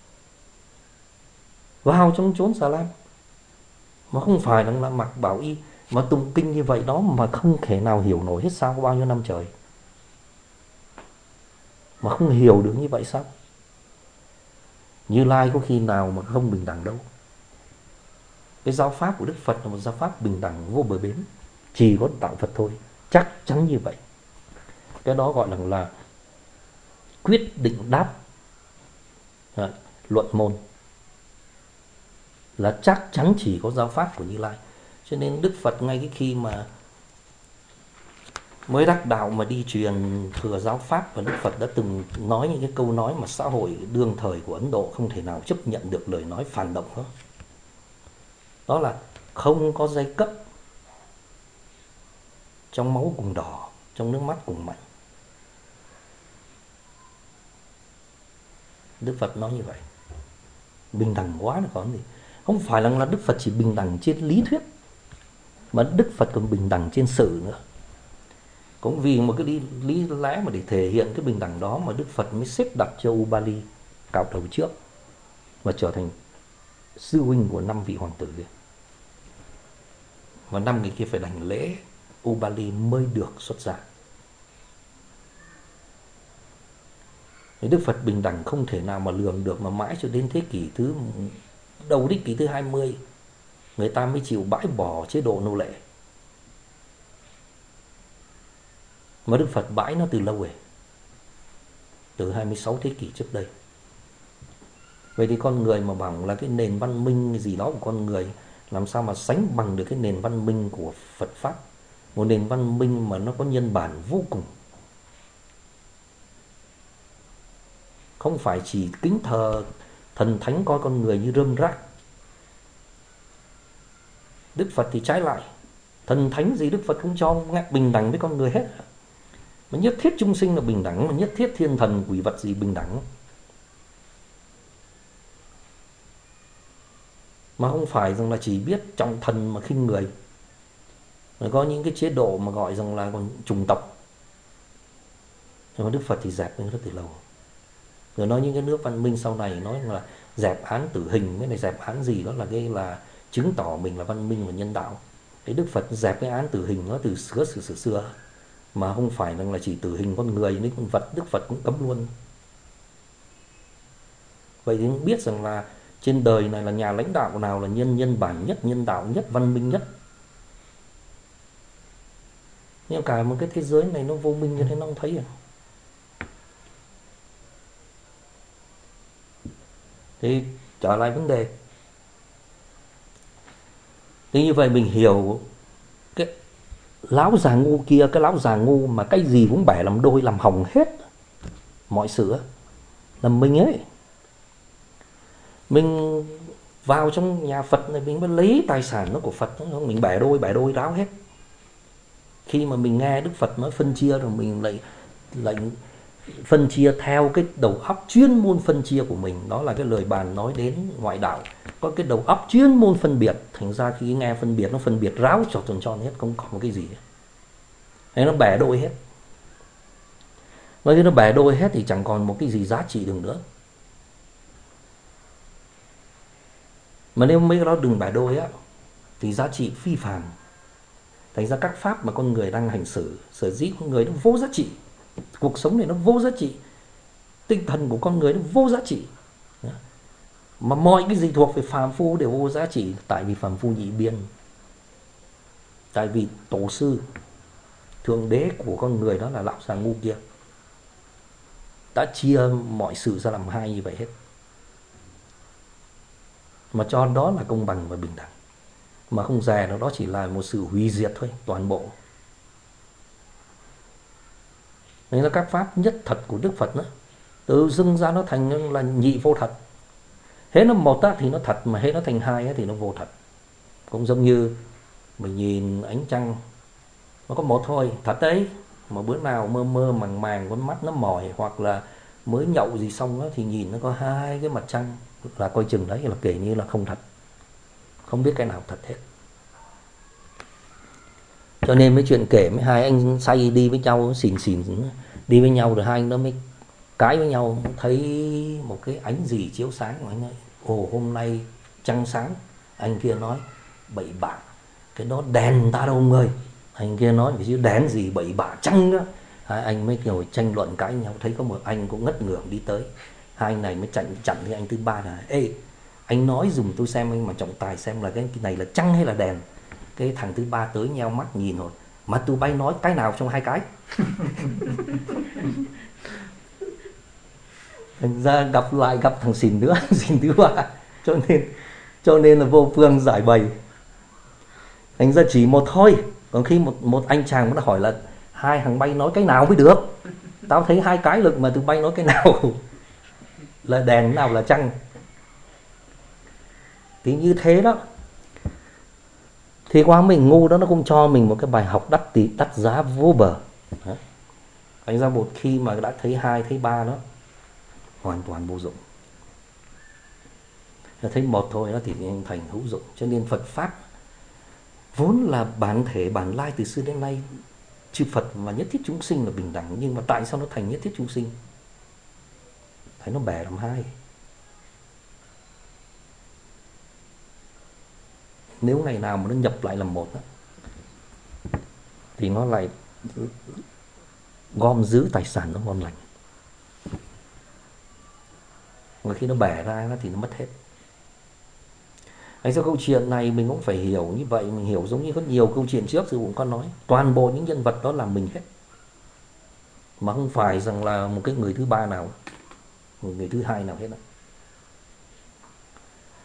vào trong chốn xà lam, mà không phải là mặc bảo y. Mà tụng kinh như vậy đó mà không thể nào hiểu nổi hết sao, bao nhiêu năm trời mà không hiểu được như vậy sao? Như Lai có khi nào mà không bình đẳng đâu. Cái giáo pháp của Đức Phật là một giáo pháp bình đẳng vô bờ bến, chỉ có đạo Phật thôi, chắc chắn như vậy. Cái đó gọi là quyết định đáp luận môn, là chắc chắn chỉ có giáo pháp của Như Lai. Cho nên Đức Phật ngay cái khi mà mới đắc đạo mà đi truyền thừa giáo pháp, và Đức Phật đã từng nói những cái câu nói mà xã hội đương thời của Ấn Độ không thể nào chấp nhận được lời nói phản động đó. Đó là không có giai cấp, trong máu cùng đỏ, trong nước mắt cùng mặn. Đức Phật nói như vậy, bình đẳng quá là còn gì. Không phải là Đức Phật chỉ bình đẳng trên lý thuyết, mà Đức Phật còn bình đẳng trên sự nữa. Cũng vì một cái lý lẽ mà để thể hiện cái bình đẳng đó mà Đức Phật mới xếp đặt cho Ubali cạo đầu trước và trở thành sư huynh của 5 vị hoàng tử kia. Và 5 người kia phải đảnh lễ Ubali mới được xuất gia. Đức Phật bình đẳng không thể nào mà lường được, mà mãi cho đến thế kỷ đầu thế kỷ thứ 20 người ta mới chịu bãi bỏ chế độ nô lệ. Mà Đức Phật bãi nó từ lâu rồi, từ 26 thế kỷ trước đây. Vậy thì con người mà bảo là cái nền văn minh gì đó của con người làm sao mà sánh bằng được cái nền văn minh của Phật Pháp. một nền văn minh mà nó có nhân bản vô cùng. Không phải chỉ kính thờ thần thánh coi con người như rơm rác. Đức Phật thì trái lại, thần thánh gì Đức Phật cũng cho bình đẳng với con người hết. Mà nhất thiết chúng sinh là bình đẳng, mà nhất thiết thiên thần quỷ vật gì bình đẳng. Mà không phải rằng là chỉ biết trọng thần mà khinh người. Rồi có những cái chế độ mà gọi rằng là còn chủng tộc. Nhưng mà Đức Phật thì dẹp lên rất từ lâu. Rồi nói những cái nước văn minh sau này nói là dẹp án tử hình, cái này dẹp án gì đó là cái là chứng tỏ mình là văn minh và nhân đạo. Cái Đức Phật dẹp cái án tử hình nó từ xưa mà không phải là chỉ tử hình con người, những con vật Đức Phật cũng cấm luôn. Vậy thì biết rằng là trên đời này là nhà lãnh đạo nào là nhân bản nhất, nhân đạo nhất, văn minh nhất. Nhưng cả một cái thế giới này nó vô minh như thế nó không thấy à. Thì trở lại vấn đề. Thế như vậy mình hiểu cái lão già ngu kia, cái lão già ngu mà cái gì cũng bẻ làm đôi, làm hỏng hết mọi sự là mình ấy. Mình vào trong nhà Phật này mình mới lấy tài sản nó của Phật đó, mình bẻ đôi ráo hết. Khi mà mình nghe Đức Phật nói phân chia rồi mình lại phân chia theo cái đầu óc chuyên môn phân chia của mình. Đó là cái lời bàn nói đến ngoại đạo, có cái đầu óc chuyên môn phân biệt. Thành ra khi nghe phân biệt, nó phân biệt ráo tròn hết, không có một cái gì. Thế nó bẻ đôi hết. Và khi nó bẻ đôi hết thì chẳng còn một cái gì giá trị được nữa. Mà nếu mấy cái đó đừng bẻ đôi á thì giá trị phi phàm. Thành ra các pháp mà con người đang hành xử, sở dĩ con người nó vô giá trị, cuộc sống này nó vô giá trị, tinh thần của con người nó vô giá trị. Mà mọi cái gì thuộc về phàm phu đều vô giá trị. Tại vì phàm phu nhị biên. Tại vì tổ sư thượng đế của con người đó là lão già ngu kia đã chia mọi sự ra làm hai như vậy hết. Mà cho đó là công bằng và bình đẳng. Mà không dè nó đó chỉ là một sự hủy diệt thôi, toàn bộ. Nên là các pháp nhất thật của Đức Phật đó, tự dưng ra nó thành là nhị vô thật. Hễ nó một thì nó thật, mà hễ nó thành hai thì nó vô thật. Cũng giống như mình nhìn ánh trăng, nó có một thôi, thật đấy. Mà bữa nào mơ mơ màng màng con mắt nó mỏi, hoặc là mới nhậu gì xong đó, thì nhìn nó có hai cái mặt trăng, là coi chừng đấy là kể như là không thật. Không biết cái nào thật hết. Cho nên mấy chuyện kể mấy hai anh say đi với nhau, xỉn đi với nhau, rồi hai anh đó mới cãi với nhau, thấy một cái ánh gì chiếu sáng của anh ấy. Ồ, hôm nay trăng sáng. Anh kia nói bậy bạ, cái đó đèn ta đâu ông ơi. Anh kia nói chứ đèn gì bậy bạ trăng đó. Hai anh mới ngồi tranh luận cãi nhau. Thấy có một anh cũng ngất ngưởng đi tới. Hai anh này mới chặn cái anh thứ ba là: ê, anh nói dùm tôi xem, anh mà trọng tài xem là cái này là trăng hay là đèn. Cái thằng thứ ba tới nheo mắt nhìn rồi: mà tụi bay nói cái nào trong hai cái? Thành ra gặp thằng xỉn nữa, xỉn thứ ba. Cho nên là vô phương giải bày. Thành ra chỉ một thôi. Còn khi một anh chàng nó hỏi là hai thằng bay nói cái nào mới được, tao thấy hai cái lực mà tụi bay nói cái nào là đèn, nào là trăng. Thì như thế đó. Thì qua mình ngu đó, nó cũng cho mình một cái bài học đắt giá vô bờ. Thành ra một khi mà đã thấy hai, thấy ba đó, hoàn toàn vô dụng. Thấy một thôi đó thì thành hữu dụng. Cho nên Phật Pháp vốn là bản thể, bản lai từ xưa đến nay. Chư Phật và nhất thiết chúng sinh là bình đẳng. Nhưng mà tại sao nó thành nhất thiết chúng sinh? Thấy nó bẻ làm hai. Nếu ngày nào mà nó nhập lại làm một đó, thì nó lại gom giữ tài sản, nó ngon lành. Và khi nó bẻ ra thì nó mất hết. Thành ra câu chuyện này mình cũng phải hiểu như vậy. Mình hiểu giống như có nhiều câu chuyện trước sư cũng có nói. Toàn bộ những nhân vật đó là mình hết. Mà không phải rằng là một cái người thứ ba nào, một người thứ hai nào hết đó.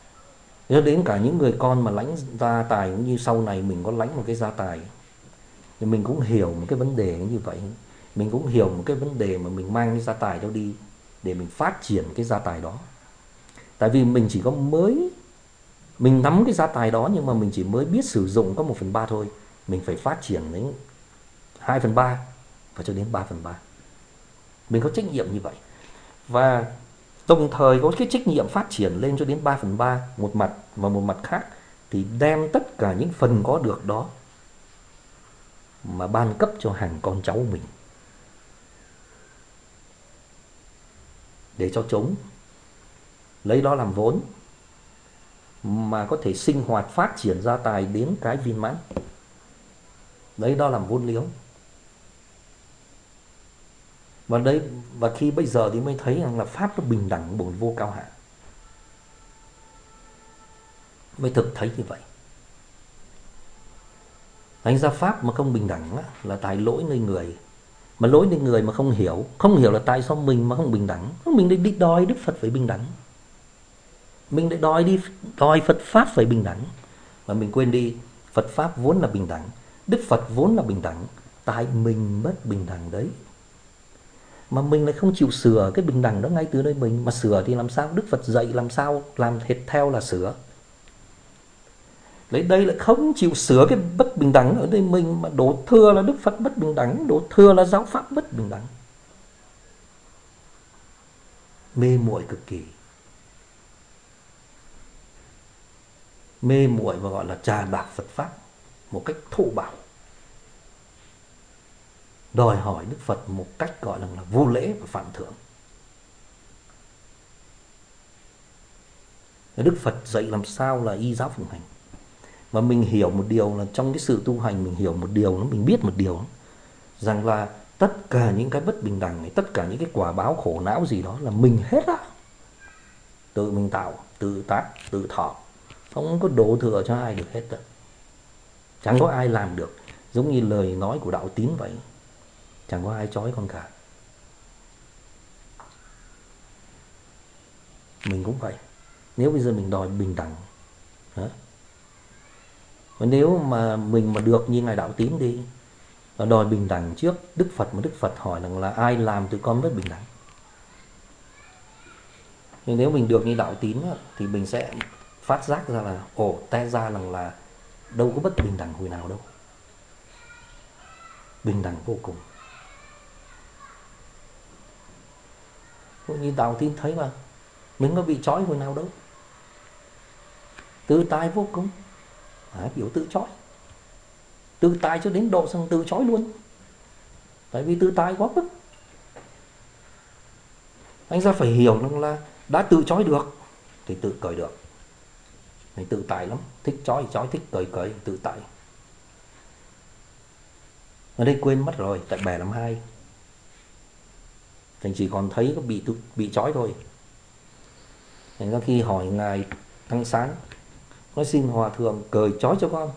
Cho đến cả những người con mà lãnh gia tài, cũng như sau này mình có lãnh một cái gia tài, thì mình cũng hiểu một cái vấn đề như vậy. Mình cũng hiểu một cái vấn đề mà mình mang cái gia tài đó đi để mình phát triển cái gia tài đó. Tại vì mình chỉ có mình nắm cái gia tài đó nhưng mà mình chỉ mới biết sử dụng có 1/3 thôi. Mình phải phát triển đến 2/3 và cho đến 3/3. Mình có trách nhiệm như vậy. Và đồng thời có cái trách nhiệm phát triển lên cho đến 3/3 một mặt, và một mặt khác thì đem tất cả những phần có được đó mà ban cấp cho hàng con cháu mình, để cho chúng lấy đó làm vốn mà có thể sinh hoạt phát triển gia tài đến cái viên mãn. Đấy, đó làm vốn liếng. Và khi bây giờ thì mới thấy rằng là pháp nó bình đẳng bổn vô cao hạ, mới thực thấy như vậy. Thành ra pháp mà không bình đẳng là tại lỗi nơi người. Mà lỗi nơi người mà không hiểu là tại sao mình mà không bình đẳng. Mình đi đòi Đức Phật phải bình đẳng, mình lại đòi Phật pháp phải bình đẳng. Mà mình quên đi, Phật pháp vốn là bình đẳng, Đức Phật vốn là bình đẳng, tại mình bất bình đẳng đấy. Mà mình lại không chịu sửa cái bình đẳng đó ngay từ nơi mình. Mà sửa thì làm sao? Đức Phật dạy làm sao làm hệt theo là sửa. Lấy đây lại không chịu sửa cái bất bình đẳng ở đây mình, mà đổ thừa là Đức Phật bất bình đẳng, đổ thừa là giáo pháp bất bình đẳng. Mê muội cực kỳ, mê muội và gọi là trà đạp Phật pháp một cách thô bạo, đòi hỏi Đức Phật một cách gọi là vô lễ và phạm thượng. Đức Phật dạy làm sao là y giáo phụng hành. Và mình hiểu một điều là trong cái sự tu hành, mình hiểu một điều, mình biết một điều rằng là tất cả những cái bất bình đẳng này, tất cả những cái quả báo khổ não gì đó là mình hết á. Tự mình tạo, tự tác, tự thọ, không có đổ thừa cho ai được hết đâu. Chẳng có ai làm được. Giống như lời nói của Đạo Tín vậy, chẳng có ai trói con cả. Mình cũng vậy. Nếu bây giờ mình đòi bình đẳng, và nếu mà mình mà được như Ngài Đạo Tín đi, và đòi bình đẳng trước Đức Phật, mà Đức Phật hỏi rằng là ai làm tụi con bất bình đẳng. Nhưng nếu mình được như Đạo Tín thì mình sẽ phát giác ra là té ra rằng là đâu có bất bình đẳng hồi nào đâu. Bình đẳng vô cùng. Như Đạo Tín thấy mà mình có bị trói hồi nào đâu. Tự tại vô cùng. Biểu tự trói. Tự tại cho đến độ sang tự trói luôn. Tại vì tự tại quá mức. Anh ra phải hiểu rằng là đã tự trói được thì tự cởi được. Mình tự tại lắm, thích trói thì trói, thích cởi tự tại. Ở đây quên mất rồi, tại bè làm hai. Thành chỉ còn thấy có bị trói thôi. Thành ra khi hỏi Ngài Tăng Sáng, nói xin Hòa Thượng cởi trói cho con,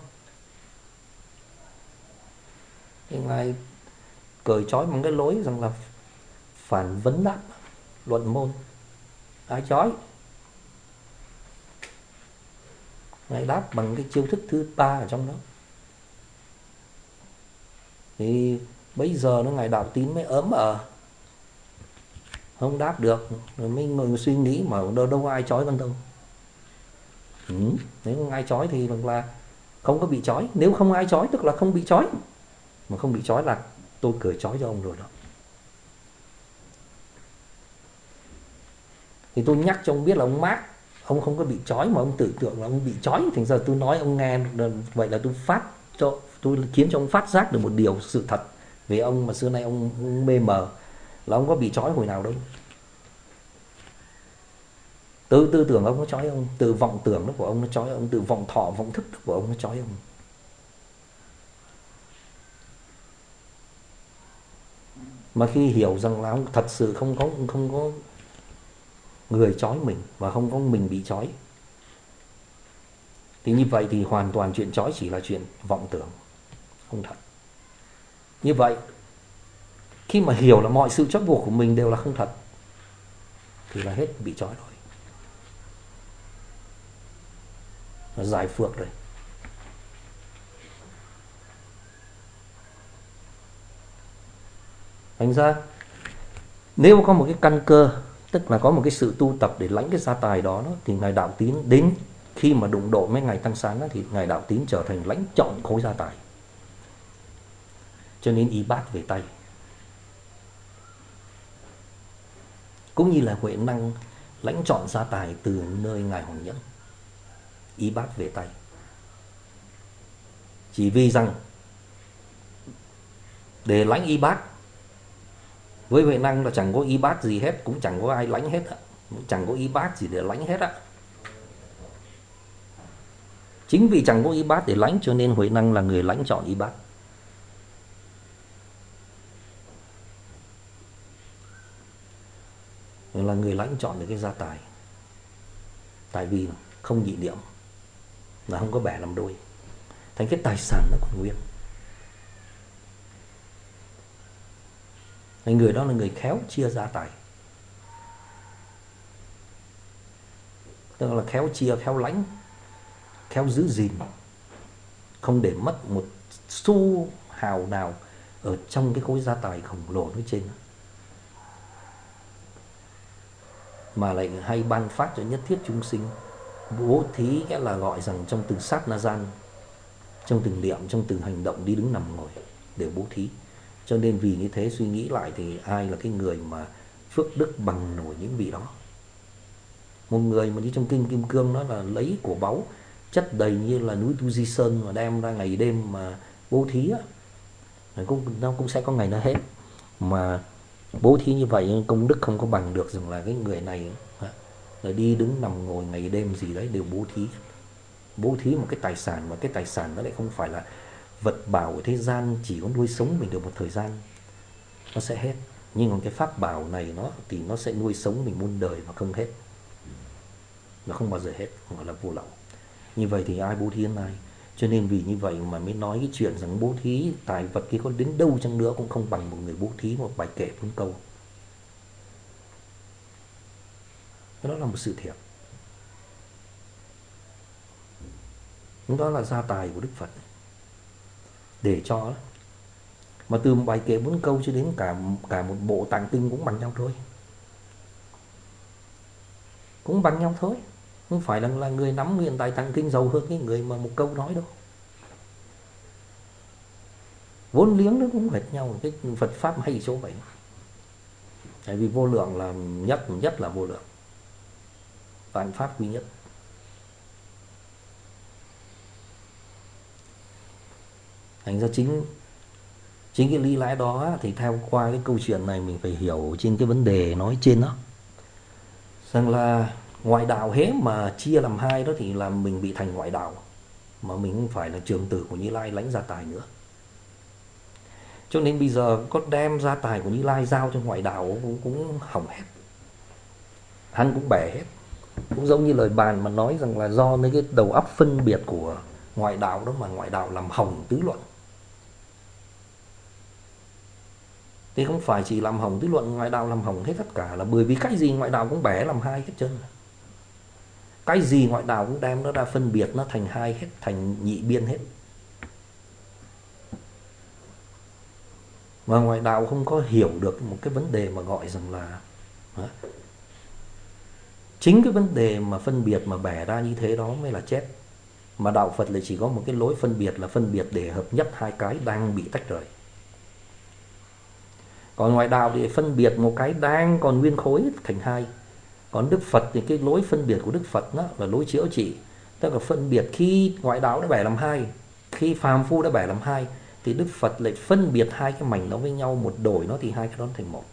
thì Ngài cởi trói bằng cái lối rằng là phản vấn đáp, luận môn. Ai trói? Ngài đáp bằng cái chiêu thức thứ 3 ở trong đó. Thì bây giờ nó Ngài Đạo Tín mới ấm không đáp được, rồi mới ngồi suy nghĩ mà đâu có ai trói con đâu. Nếu không ai trói thì là không có bị trói. Nếu không ai trói tức là không bị trói. Mà không bị trói là tôi cởi trói cho ông rồi đó. Thì tôi nhắc cho ông biết là ông Marx, ông không có bị trói mà ông tưởng tượng là ông bị trói. Thành ra tôi nói ông nghe, vậy là tôi khiến cho ông phát giác được một điều sự thật về ông mà xưa nay ông mê mờ, là ông có bị trói hồi nào đâu. Từ tư tưởng ông nó trói ông, từ vọng tưởng đó của ông nó trói ông, từ vọng thọ vọng thức của ông nó trói ông. Mà khi hiểu rằng là ông thật sự không có người trói mình và không có mình bị trói, thì như vậy thì hoàn toàn chuyện trói chỉ là chuyện vọng tưởng, không thật. Như vậy khi mà hiểu là mọi sự trói buộc của mình đều là không thật thì là hết bị trói rồi, là giải phược rồi. Thành ra nếu có một cái căn cơ, tức là có một cái sự tu tập để lãnh cái gia tài đó, thì ngài Đạo Tín đến khi mà đụng độ với ngài Tăng Sáng thì ngài Đạo Tín trở thành lãnh trọn khối gia tài, cho nên y bát về tay. Cũng như là Huệ Năng lãnh trọn gia tài từ nơi ngài Hoàng Nhẫn, y bát về tay. Chỉ vì rằng để lãnh y bát với Huệ Năng là chẳng có y bát gì hết, cũng chẳng có ai lãnh hết, chẳng có y bát gì để lãnh hết á. Chính vì chẳng có y bát để lãnh cho nên Huệ Năng là người lãnh trọn y bát. Là người lãnh chọn được cái gia tài. Tại vì không nhị niệm, là không có bẻ làm đôi, thành cái tài sản nó còn nguyên. Thành người đó là người khéo chia gia tài, tức là khéo chia, khéo lãnh, khéo giữ gìn, không để mất một xu hào nào ở trong cái khối gia tài khổng lồ nói trên, mà lại hay ban phát cho nhất thiết chúng sinh. Bố thí nghĩa là gọi rằng trong từng sát na gian, trong từng niệm, trong từng hành động đi đứng nằm ngồi để bố thí. Cho nên vì như thế suy nghĩ lại thì ai là cái người mà phước đức bằng nổi những vị đó. Một người mà như trong kinh Kim Cương đó là lấy của báu chất đầy như là núi Tu Di Sơn mà đem ra ngày đêm mà bố thí á, nó cũng sẽ có ngày nó hết. Mà bố thí như vậy công đức không có bằng được rằng là cái người này là đi đứng nằm ngồi ngày đêm gì đấy đều bố thí. Bố thí một cái tài sản, mà cái tài sản đó lại không phải là vật bảo ở thế gian chỉ có nuôi sống mình được một thời gian, nó sẽ hết. Nhưng còn cái pháp bảo này thì nó sẽ nuôi sống mình muôn đời mà không hết, nó không bao giờ hết, gọi là vô lậu. Như vậy thì ai bố thí đến ai. Cho nên vì như vậy mà mới nói cái chuyện rằng bố thí tài vật kia có đến đâu chăng nữa cũng không bằng một người bố thí một bài kệ 4 câu. Đó là một sự thiệt. Đó là gia tài của Đức Phật để cho. Mà từ một bài kệ 4 câu cho đến cả một bộ tạng kinh cũng bằng nhau thôi. Cũng bằng nhau thôi. Không phải là người nắm nguyên tài tạng kinh giàu hơn cái người mà một câu nói đâu. Vốn liếng nó cũng hệt nhau. Cái Phật Pháp hay chỗ vậy. Tại vì vô lượng là nhất là vô lượng. Vạn Pháp quý nhất. Thành ra chính cái lý lẽ đó thì theo qua cái câu chuyện này mình phải hiểu trên cái vấn đề nói trên đó, rằng là ngoại đạo hễ mà chia làm hai đó thì là mình bị thành ngoại đạo, mà mình không phải là trường tử của Như Lai lãnh gia tài nữa. Cho nên bây giờ có đem gia tài của Như Lai giao cho ngoại đạo cũng hỏng hết, hắn cũng bẻ hết. Cũng giống như lời bàn mà nói rằng là do mấy cái đầu óc phân biệt của ngoại đạo đó mà ngoại đạo làm hỏng tứ luận. Thì không phải chỉ làm hỏng tứ luận, ngoại đạo làm hỏng hết tất cả, là bởi vì cái gì ngoại đạo cũng bẻ làm hai hết trơn. Cái gì ngoại đạo cũng đem nó ra phân biệt, nó thành hai hết, thành nhị biên hết. Mà ngoại đạo không có hiểu được một cái vấn đề mà gọi rằng là chính cái vấn đề mà phân biệt mà bẻ ra như thế đó mới là chết. Mà đạo Phật lại chỉ có một cái lối phân biệt là phân biệt để hợp nhất hai cái đang bị tách rời. Còn ngoại đạo thì phân biệt một cái đang còn nguyên khối thành hai. Còn Đức Phật thì cái lối phân biệt của Đức Phật đó là lối chữa trị. Tức là phân biệt khi ngoại đạo đã bẻ làm hai, khi phàm phu đã bẻ làm hai, thì Đức Phật lại phân biệt hai cái mảnh đó với nhau, một đổi nó thì hai cái đó thành một.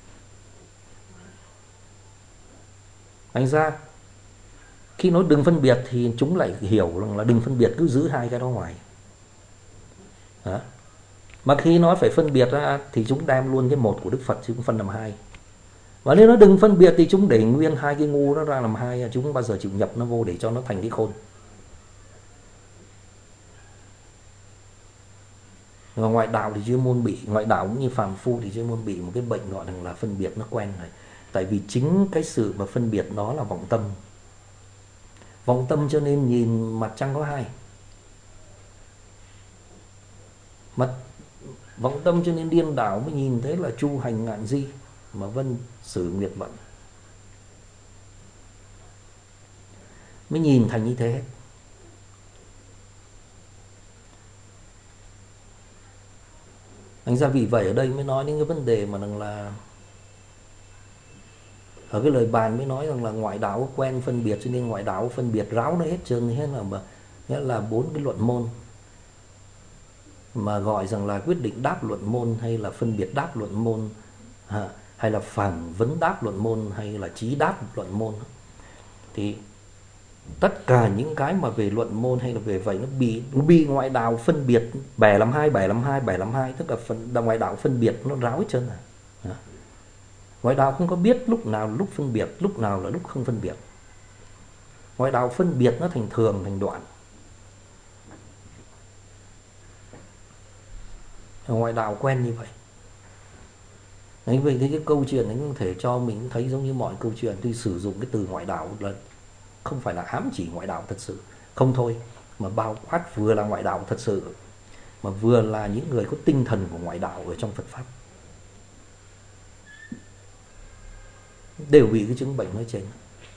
Thành ra khi nói đừng phân biệt thì chúng lại hiểu rằng là đừng phân biệt, cứ giữ hai cái đó ngoài. Đó. Mà khi nói phải phân biệt ra thì chúng đem luôn cái một của Đức Phật chứ không phân làm hai. Và nếu nó đừng phân biệt thì chúng để nguyên hai cái ngu nó ra làm hai, chúng không bao giờ chịu nhập nó vô để cho nó thành cái khôn. Và ngoại đạo thì chuyên môn bị, ngoại đạo cũng như phàm phu thì chuyên môn bị một cái bệnh gọi là phân biệt nó quen này. Tại vì chính cái sự mà phân biệt đó là vọng tâm. Vọng tâm cho nên nhìn mặt trăng có hai. Vọng tâm cho nên điên đảo mới nhìn thấy là chu hành ngạn di mà vân xử nguyệt vận, mới nhìn thành như thế hết. Thành ra vì vậy ở đây mới nói đến cái vấn đề mà rằng là ở cái lời bàn mới nói rằng là ngoại đạo quen phân biệt cho nên ngoại đạo phân biệt ráo nó hết trơn hết, là mà nghĩa là 4 cái luận môn mà gọi rằng là quyết định đáp luận môn, hay là phân biệt đáp luận môn, hay là phản vấn đáp luận môn, hay là chí đáp luận môn, thì tất cả những cái mà về luận môn hay là về vậy nó bị ngoại đạo phân biệt bè làm hai, tức là ngoại đạo phân biệt nó ráo hết trơn à. Ngoại đạo không có biết lúc nào là lúc phân biệt, lúc nào là lúc không phân biệt. Ngoại đạo phân biệt nó thành thường, thành đoạn. Ngoại đạo quen như vậy. Đấy, vậy thì cái câu chuyện ấy có thể cho mình thấy giống như mọi câu chuyện tuy sử dụng cái từ ngoại đạo là không phải là ám chỉ ngoại đạo thật sự, không thôi, mà bao quát vừa là ngoại đạo thật sự mà vừa là những người có tinh thần của ngoại đạo ở trong Phật pháp, đều bị cái chứng bệnh nói trên.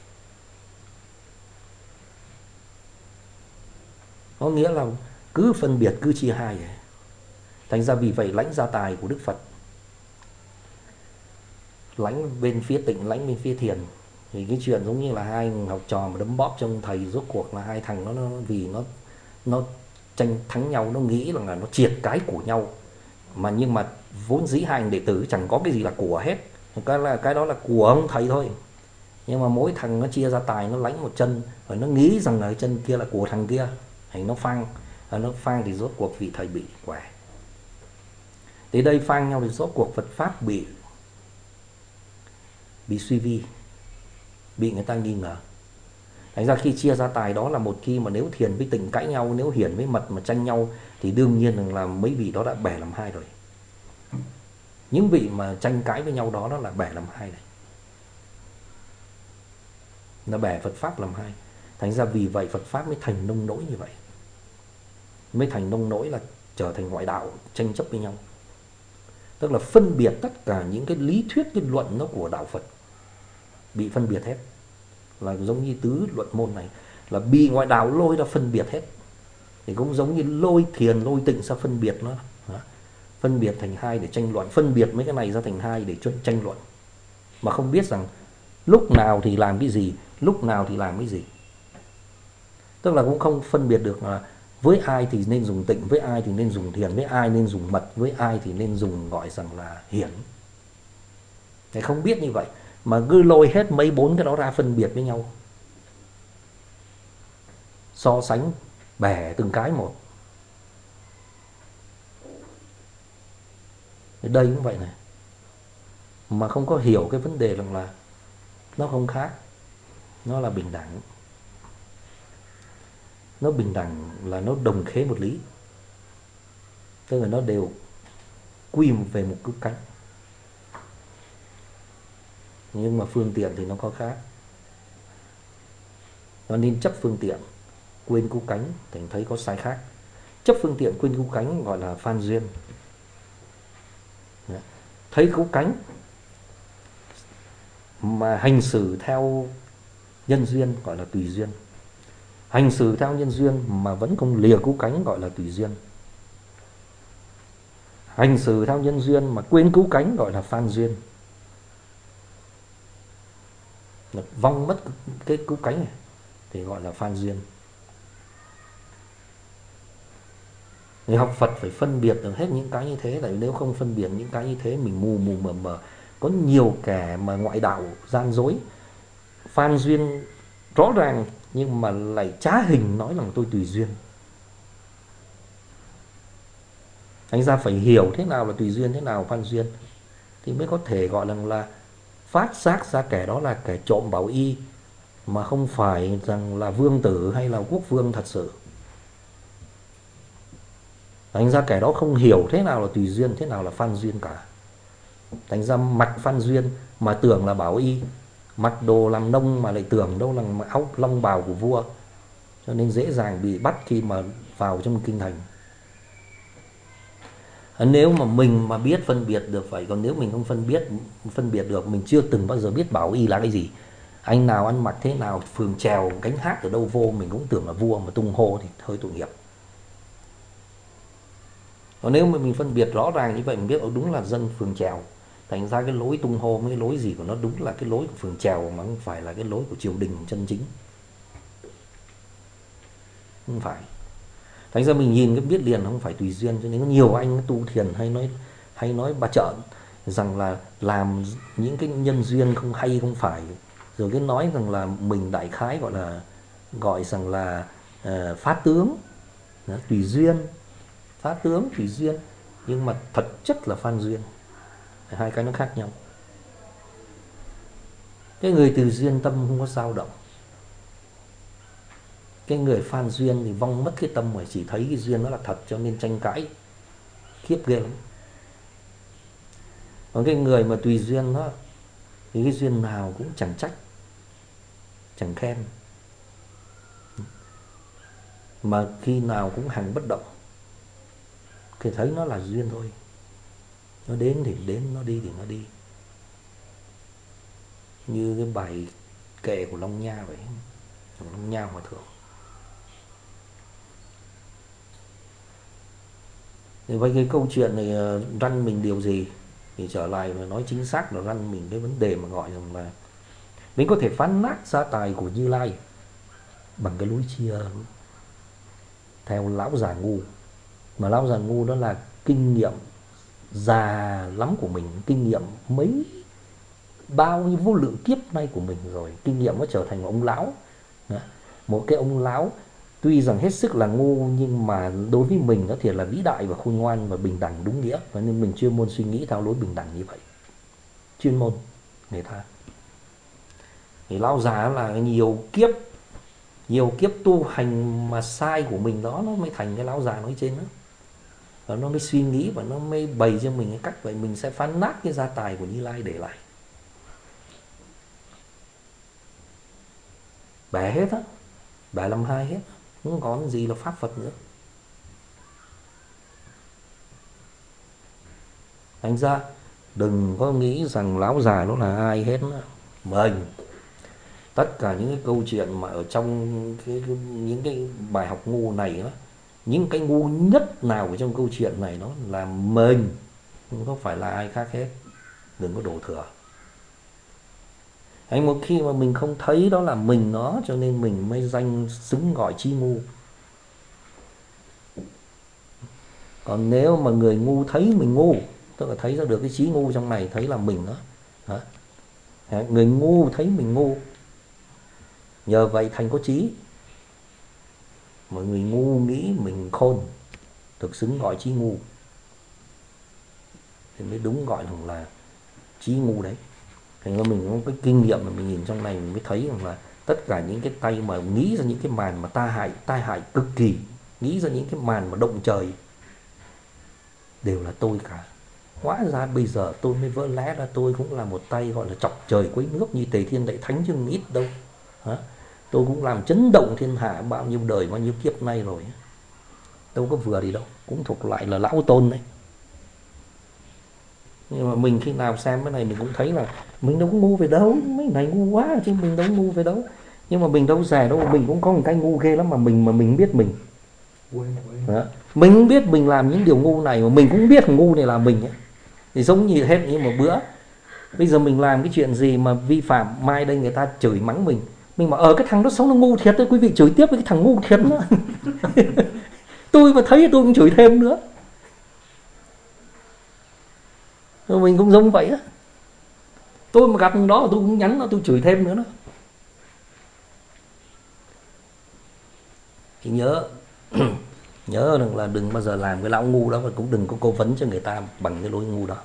Có nghĩa là cứ phân biệt, cứ chia hai ấy. Thành ra vì vậy lãnh gia tài của Đức Phật, lãnh bên phía tịnh, lãnh bên phía thiền, thì cái chuyện giống như là hai học trò mà đấm bóp trong thầy, rốt cuộc là hai thằng nó vì nó tranh thắng nhau, nó nghĩ là nó triệt cái của nhau, mà nhưng mà vốn dĩ hai anh đệ tử chẳng có cái gì là của hết, cái đó là của ông thầy thôi, nhưng mà mỗi thằng nó chia ra tài, nó lãnh một chân, rồi nó nghĩ rằng là cái chân kia là của thằng kia, thì nó phang thì rốt cuộc vị thầy bị quẻ. Tới đây phang nhau thì rốt cuộc Phật pháp bị suy vi, bị người ta nghi ngờ. Thành ra khi chia ra tài đó là một khi mà nếu thiền với tịnh cãi nhau, nếu hiển với mật mà tranh nhau, thì đương nhiên là mấy vị đó đã bẻ làm hai rồi. Những vị mà tranh cãi với nhau đó là bẻ làm hai này, nó bẻ Phật pháp làm hai. Thành ra vì vậy Phật pháp mới thành nông nỗi như vậy, mới thành nông nỗi là trở thành ngoại đạo tranh chấp với nhau, tức là phân biệt tất cả những cái lý thuyết, cái luận nó của đạo Phật bị phân biệt hết, là giống như tứ luận môn này là bị ngoại đạo lôi ra phân biệt hết, thì cũng giống như lôi thiền, lôi tịnh ra phân biệt nó, phân biệt thành hai để tranh luận, phân biệt mấy cái này ra thành hai để tranh luận, mà không biết rằng lúc nào thì làm cái gì, lúc nào thì làm cái gì. Tức là cũng không phân biệt được là với ai thì nên dùng tịnh, với ai thì nên dùng thiền, với ai nên dùng mật, với ai thì nên dùng gọi rằng là hiển. Thì không biết như vậy mà cứ lôi hết mấy 4 cái đó ra phân biệt với nhau, so sánh bẻ từng cái một. Thì đây cũng vậy này, mà không có hiểu cái vấn đề rằng là nó không khác, nó là bình đẳng. Nó bình đẳng là nó đồng khế một lý, tức là nó đều quy về một cái cánh, nhưng mà phương tiện thì nó có khác. Nó nên chấp phương tiện quên cứu cánh, thành thấy có sai khác. Chấp phương tiện quên cứu cánh gọi là phan duyên. Thấy cứu cánh mà hành xử theo nhân duyên gọi là tùy duyên. Hành xử theo nhân duyên mà vẫn không lìa cứu cánh gọi là tùy duyên. Hành xử theo nhân duyên mà quên cứu cánh gọi là phan duyên. Vong mất cái cứu cánh này thì gọi là phan duyên. Người học Phật phải phân biệt được hết những cái như thế, tại nếu không phân biệt những cái như thế mình mù mù mờ. Có nhiều kẻ mà ngoại đạo gian dối, phan duyên rõ ràng nhưng mà lại trá hình nói rằng tôi tùy duyên. Thành ra phải hiểu thế nào là tùy duyên, thế nào phan duyên, thì mới có thể gọi là phát giác ra kẻ đó là kẻ trộm bảo y, mà không phải rằng là vương tử hay là quốc vương thật sự. Thành ra kẻ đó không hiểu thế nào là tùy duyên, thế nào là phan duyên cả. Thành ra mặc phan duyên mà tưởng là bảo y, mặc đồ làm nông mà lại tưởng đâu là áo long bào của vua, cho nên dễ dàng bị bắt khi mà vào trong kinh thành. Nếu mà mình mà biết phân biệt được vậy, còn nếu mình không phân biệt được, mình chưa từng bao giờ biết Bảo Y là cái gì. Anh nào ăn mặc thế nào, phường trèo cánh hát ở đâu vô mình cũng tưởng là vua mà tung hô thì hơi tội nghiệp. Còn nếu mà mình phân biệt rõ ràng như vậy, mình biết đúng là dân phường trèo, thành ra cái lối tung hô với cái lối gì của nó đúng là cái lối của phường trèo mà không phải là cái lối của triều đình chân chính. Không phải. Thành ra mình nhìn cái biết liền không phải tùy duyên. Cho nên có nhiều anh tu thiền hay nói bà trợn rằng là làm những cái nhân duyên không hay không phải, rồi cái nói rằng là mình đại khái gọi rằng là phá tướng. Đó, tùy duyên, phá tướng tùy duyên, nhưng mà thật chất là phan duyên. Hai cái nó khác nhau. Cái người từ duyên tâm không có dao động, cái người phan duyên thì vong mất cái tâm, mà chỉ thấy cái duyên nó là thật cho nên tranh cãi khiếp ghê lắm. Còn cái người mà tùy duyên đó thì cái duyên nào cũng chẳng trách, chẳng khen, mà khi nào cũng hằng bất động, thì thấy nó là duyên thôi. Nó đến thì đến, nó đi thì nó đi. Như cái bài kệ của Long Nha vậy, Long Nha Hòa Thượng. Thì với cái câu chuyện này răn mình điều gì, thì trở lại và nói chính xác là răn mình cái vấn đề mà gọi rằng là mình có thể phán nát gia tài của Như Lai bằng cái lối chia theo lão già ngu. Mà lão già ngu đó là kinh nghiệm già lắm của mình, kinh nghiệm mấy bao nhiêu vô lượng kiếp nay của mình rồi, kinh nghiệm nó trở thành một ông lão. Một cái ông lão tuy rằng hết sức là ngu, nhưng mà đối với mình nó thiệt là vĩ đại và khôn ngoan và bình đẳng đúng nghĩa. Và nên mình chuyên môn suy nghĩ theo lối bình đẳng như vậy, chuyên môn người ta. Thì lão già là nhiều kiếp tu hành mà sai của mình đó, nó mới thành cái lão già nói trên đó. Và nó mới suy nghĩ và nó mới bày cho mình cái cách vậy mình sẽ phán nát cái gia tài của Như Lai để lại. Bẻ hết á, bẻ làm hai hết, không còn gì là pháp Phật nữa. Thành ra đừng có nghĩ rằng lão già nó là ai hết nữa. Mình tất cả những cái câu chuyện mà ở trong những cái bài học ngu này đó, những cái ngu nhất nào ở trong câu chuyện này nó là mình, không phải là ai khác hết. Đừng có đổ thừa. Một khi mà mình không thấy đó là mình nó, cho nên mình mới danh xứng gọi chi ngu. Còn nếu mà người ngu thấy mình ngu, tức là thấy ra được cái trí ngu trong này, thấy là mình đó. Người ngu thấy mình ngu, nhờ vậy thành có trí. Mà người ngu nghĩ mình khôn, thực xứng gọi trí ngu, thì mới đúng gọi là trí ngu đấy. Thành ra mình có cái kinh nghiệm mà mình nhìn trong này mình mới thấy rằng là tất cả những cái tay mà nghĩ ra những cái màn mà tai hại cực kỳ, nghĩ ra những cái màn mà động trời, đều là tôi cả. Hóa ra bây giờ tôi mới vỡ lẽ ra tôi cũng là một tay gọi là chọc trời quấy nước như Tề Thiên Đại Thánh chứ ít đâu. Tôi cũng làm chấn động thiên hạ bao nhiêu đời bao nhiêu kiếp nay rồi, đâu có vừa gì đâu, cũng thuộc loại là lão tôn đấy. Nhưng mà mình khi nào xem cái này mình cũng thấy là mình đâu có ngu về đâu, mấy này ngu quá chứ mình đâu có ngu về đâu. Nhưng mà mình đâu rẻ đâu, mình cũng có một cái ngu ghê lắm mà mình biết mình. Đó. Mình biết mình làm những điều ngu này mà mình cũng biết ngu này là mình ấy. Thì giống như hết như một bữa, bây giờ mình làm cái chuyện gì mà vi phạm, mai đây người ta chửi mắng mình bảo cái thằng đó sống nó ngu thiệt đấy, quý vị chửi tiếp với cái thằng ngu thiệt nữa. Tôi mà thấy tôi cũng chửi thêm nữa. Rồi mình cũng giống vậy á. Tôi mà gặp đó tôi cũng nhắn nó, tôi chửi thêm nữa đó. Thì nhớ rằng là đừng bao giờ làm cái lão ngu đó, và cũng đừng có cố vấn cho người ta bằng cái lối ngu đó.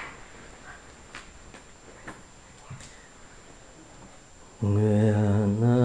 Nguyện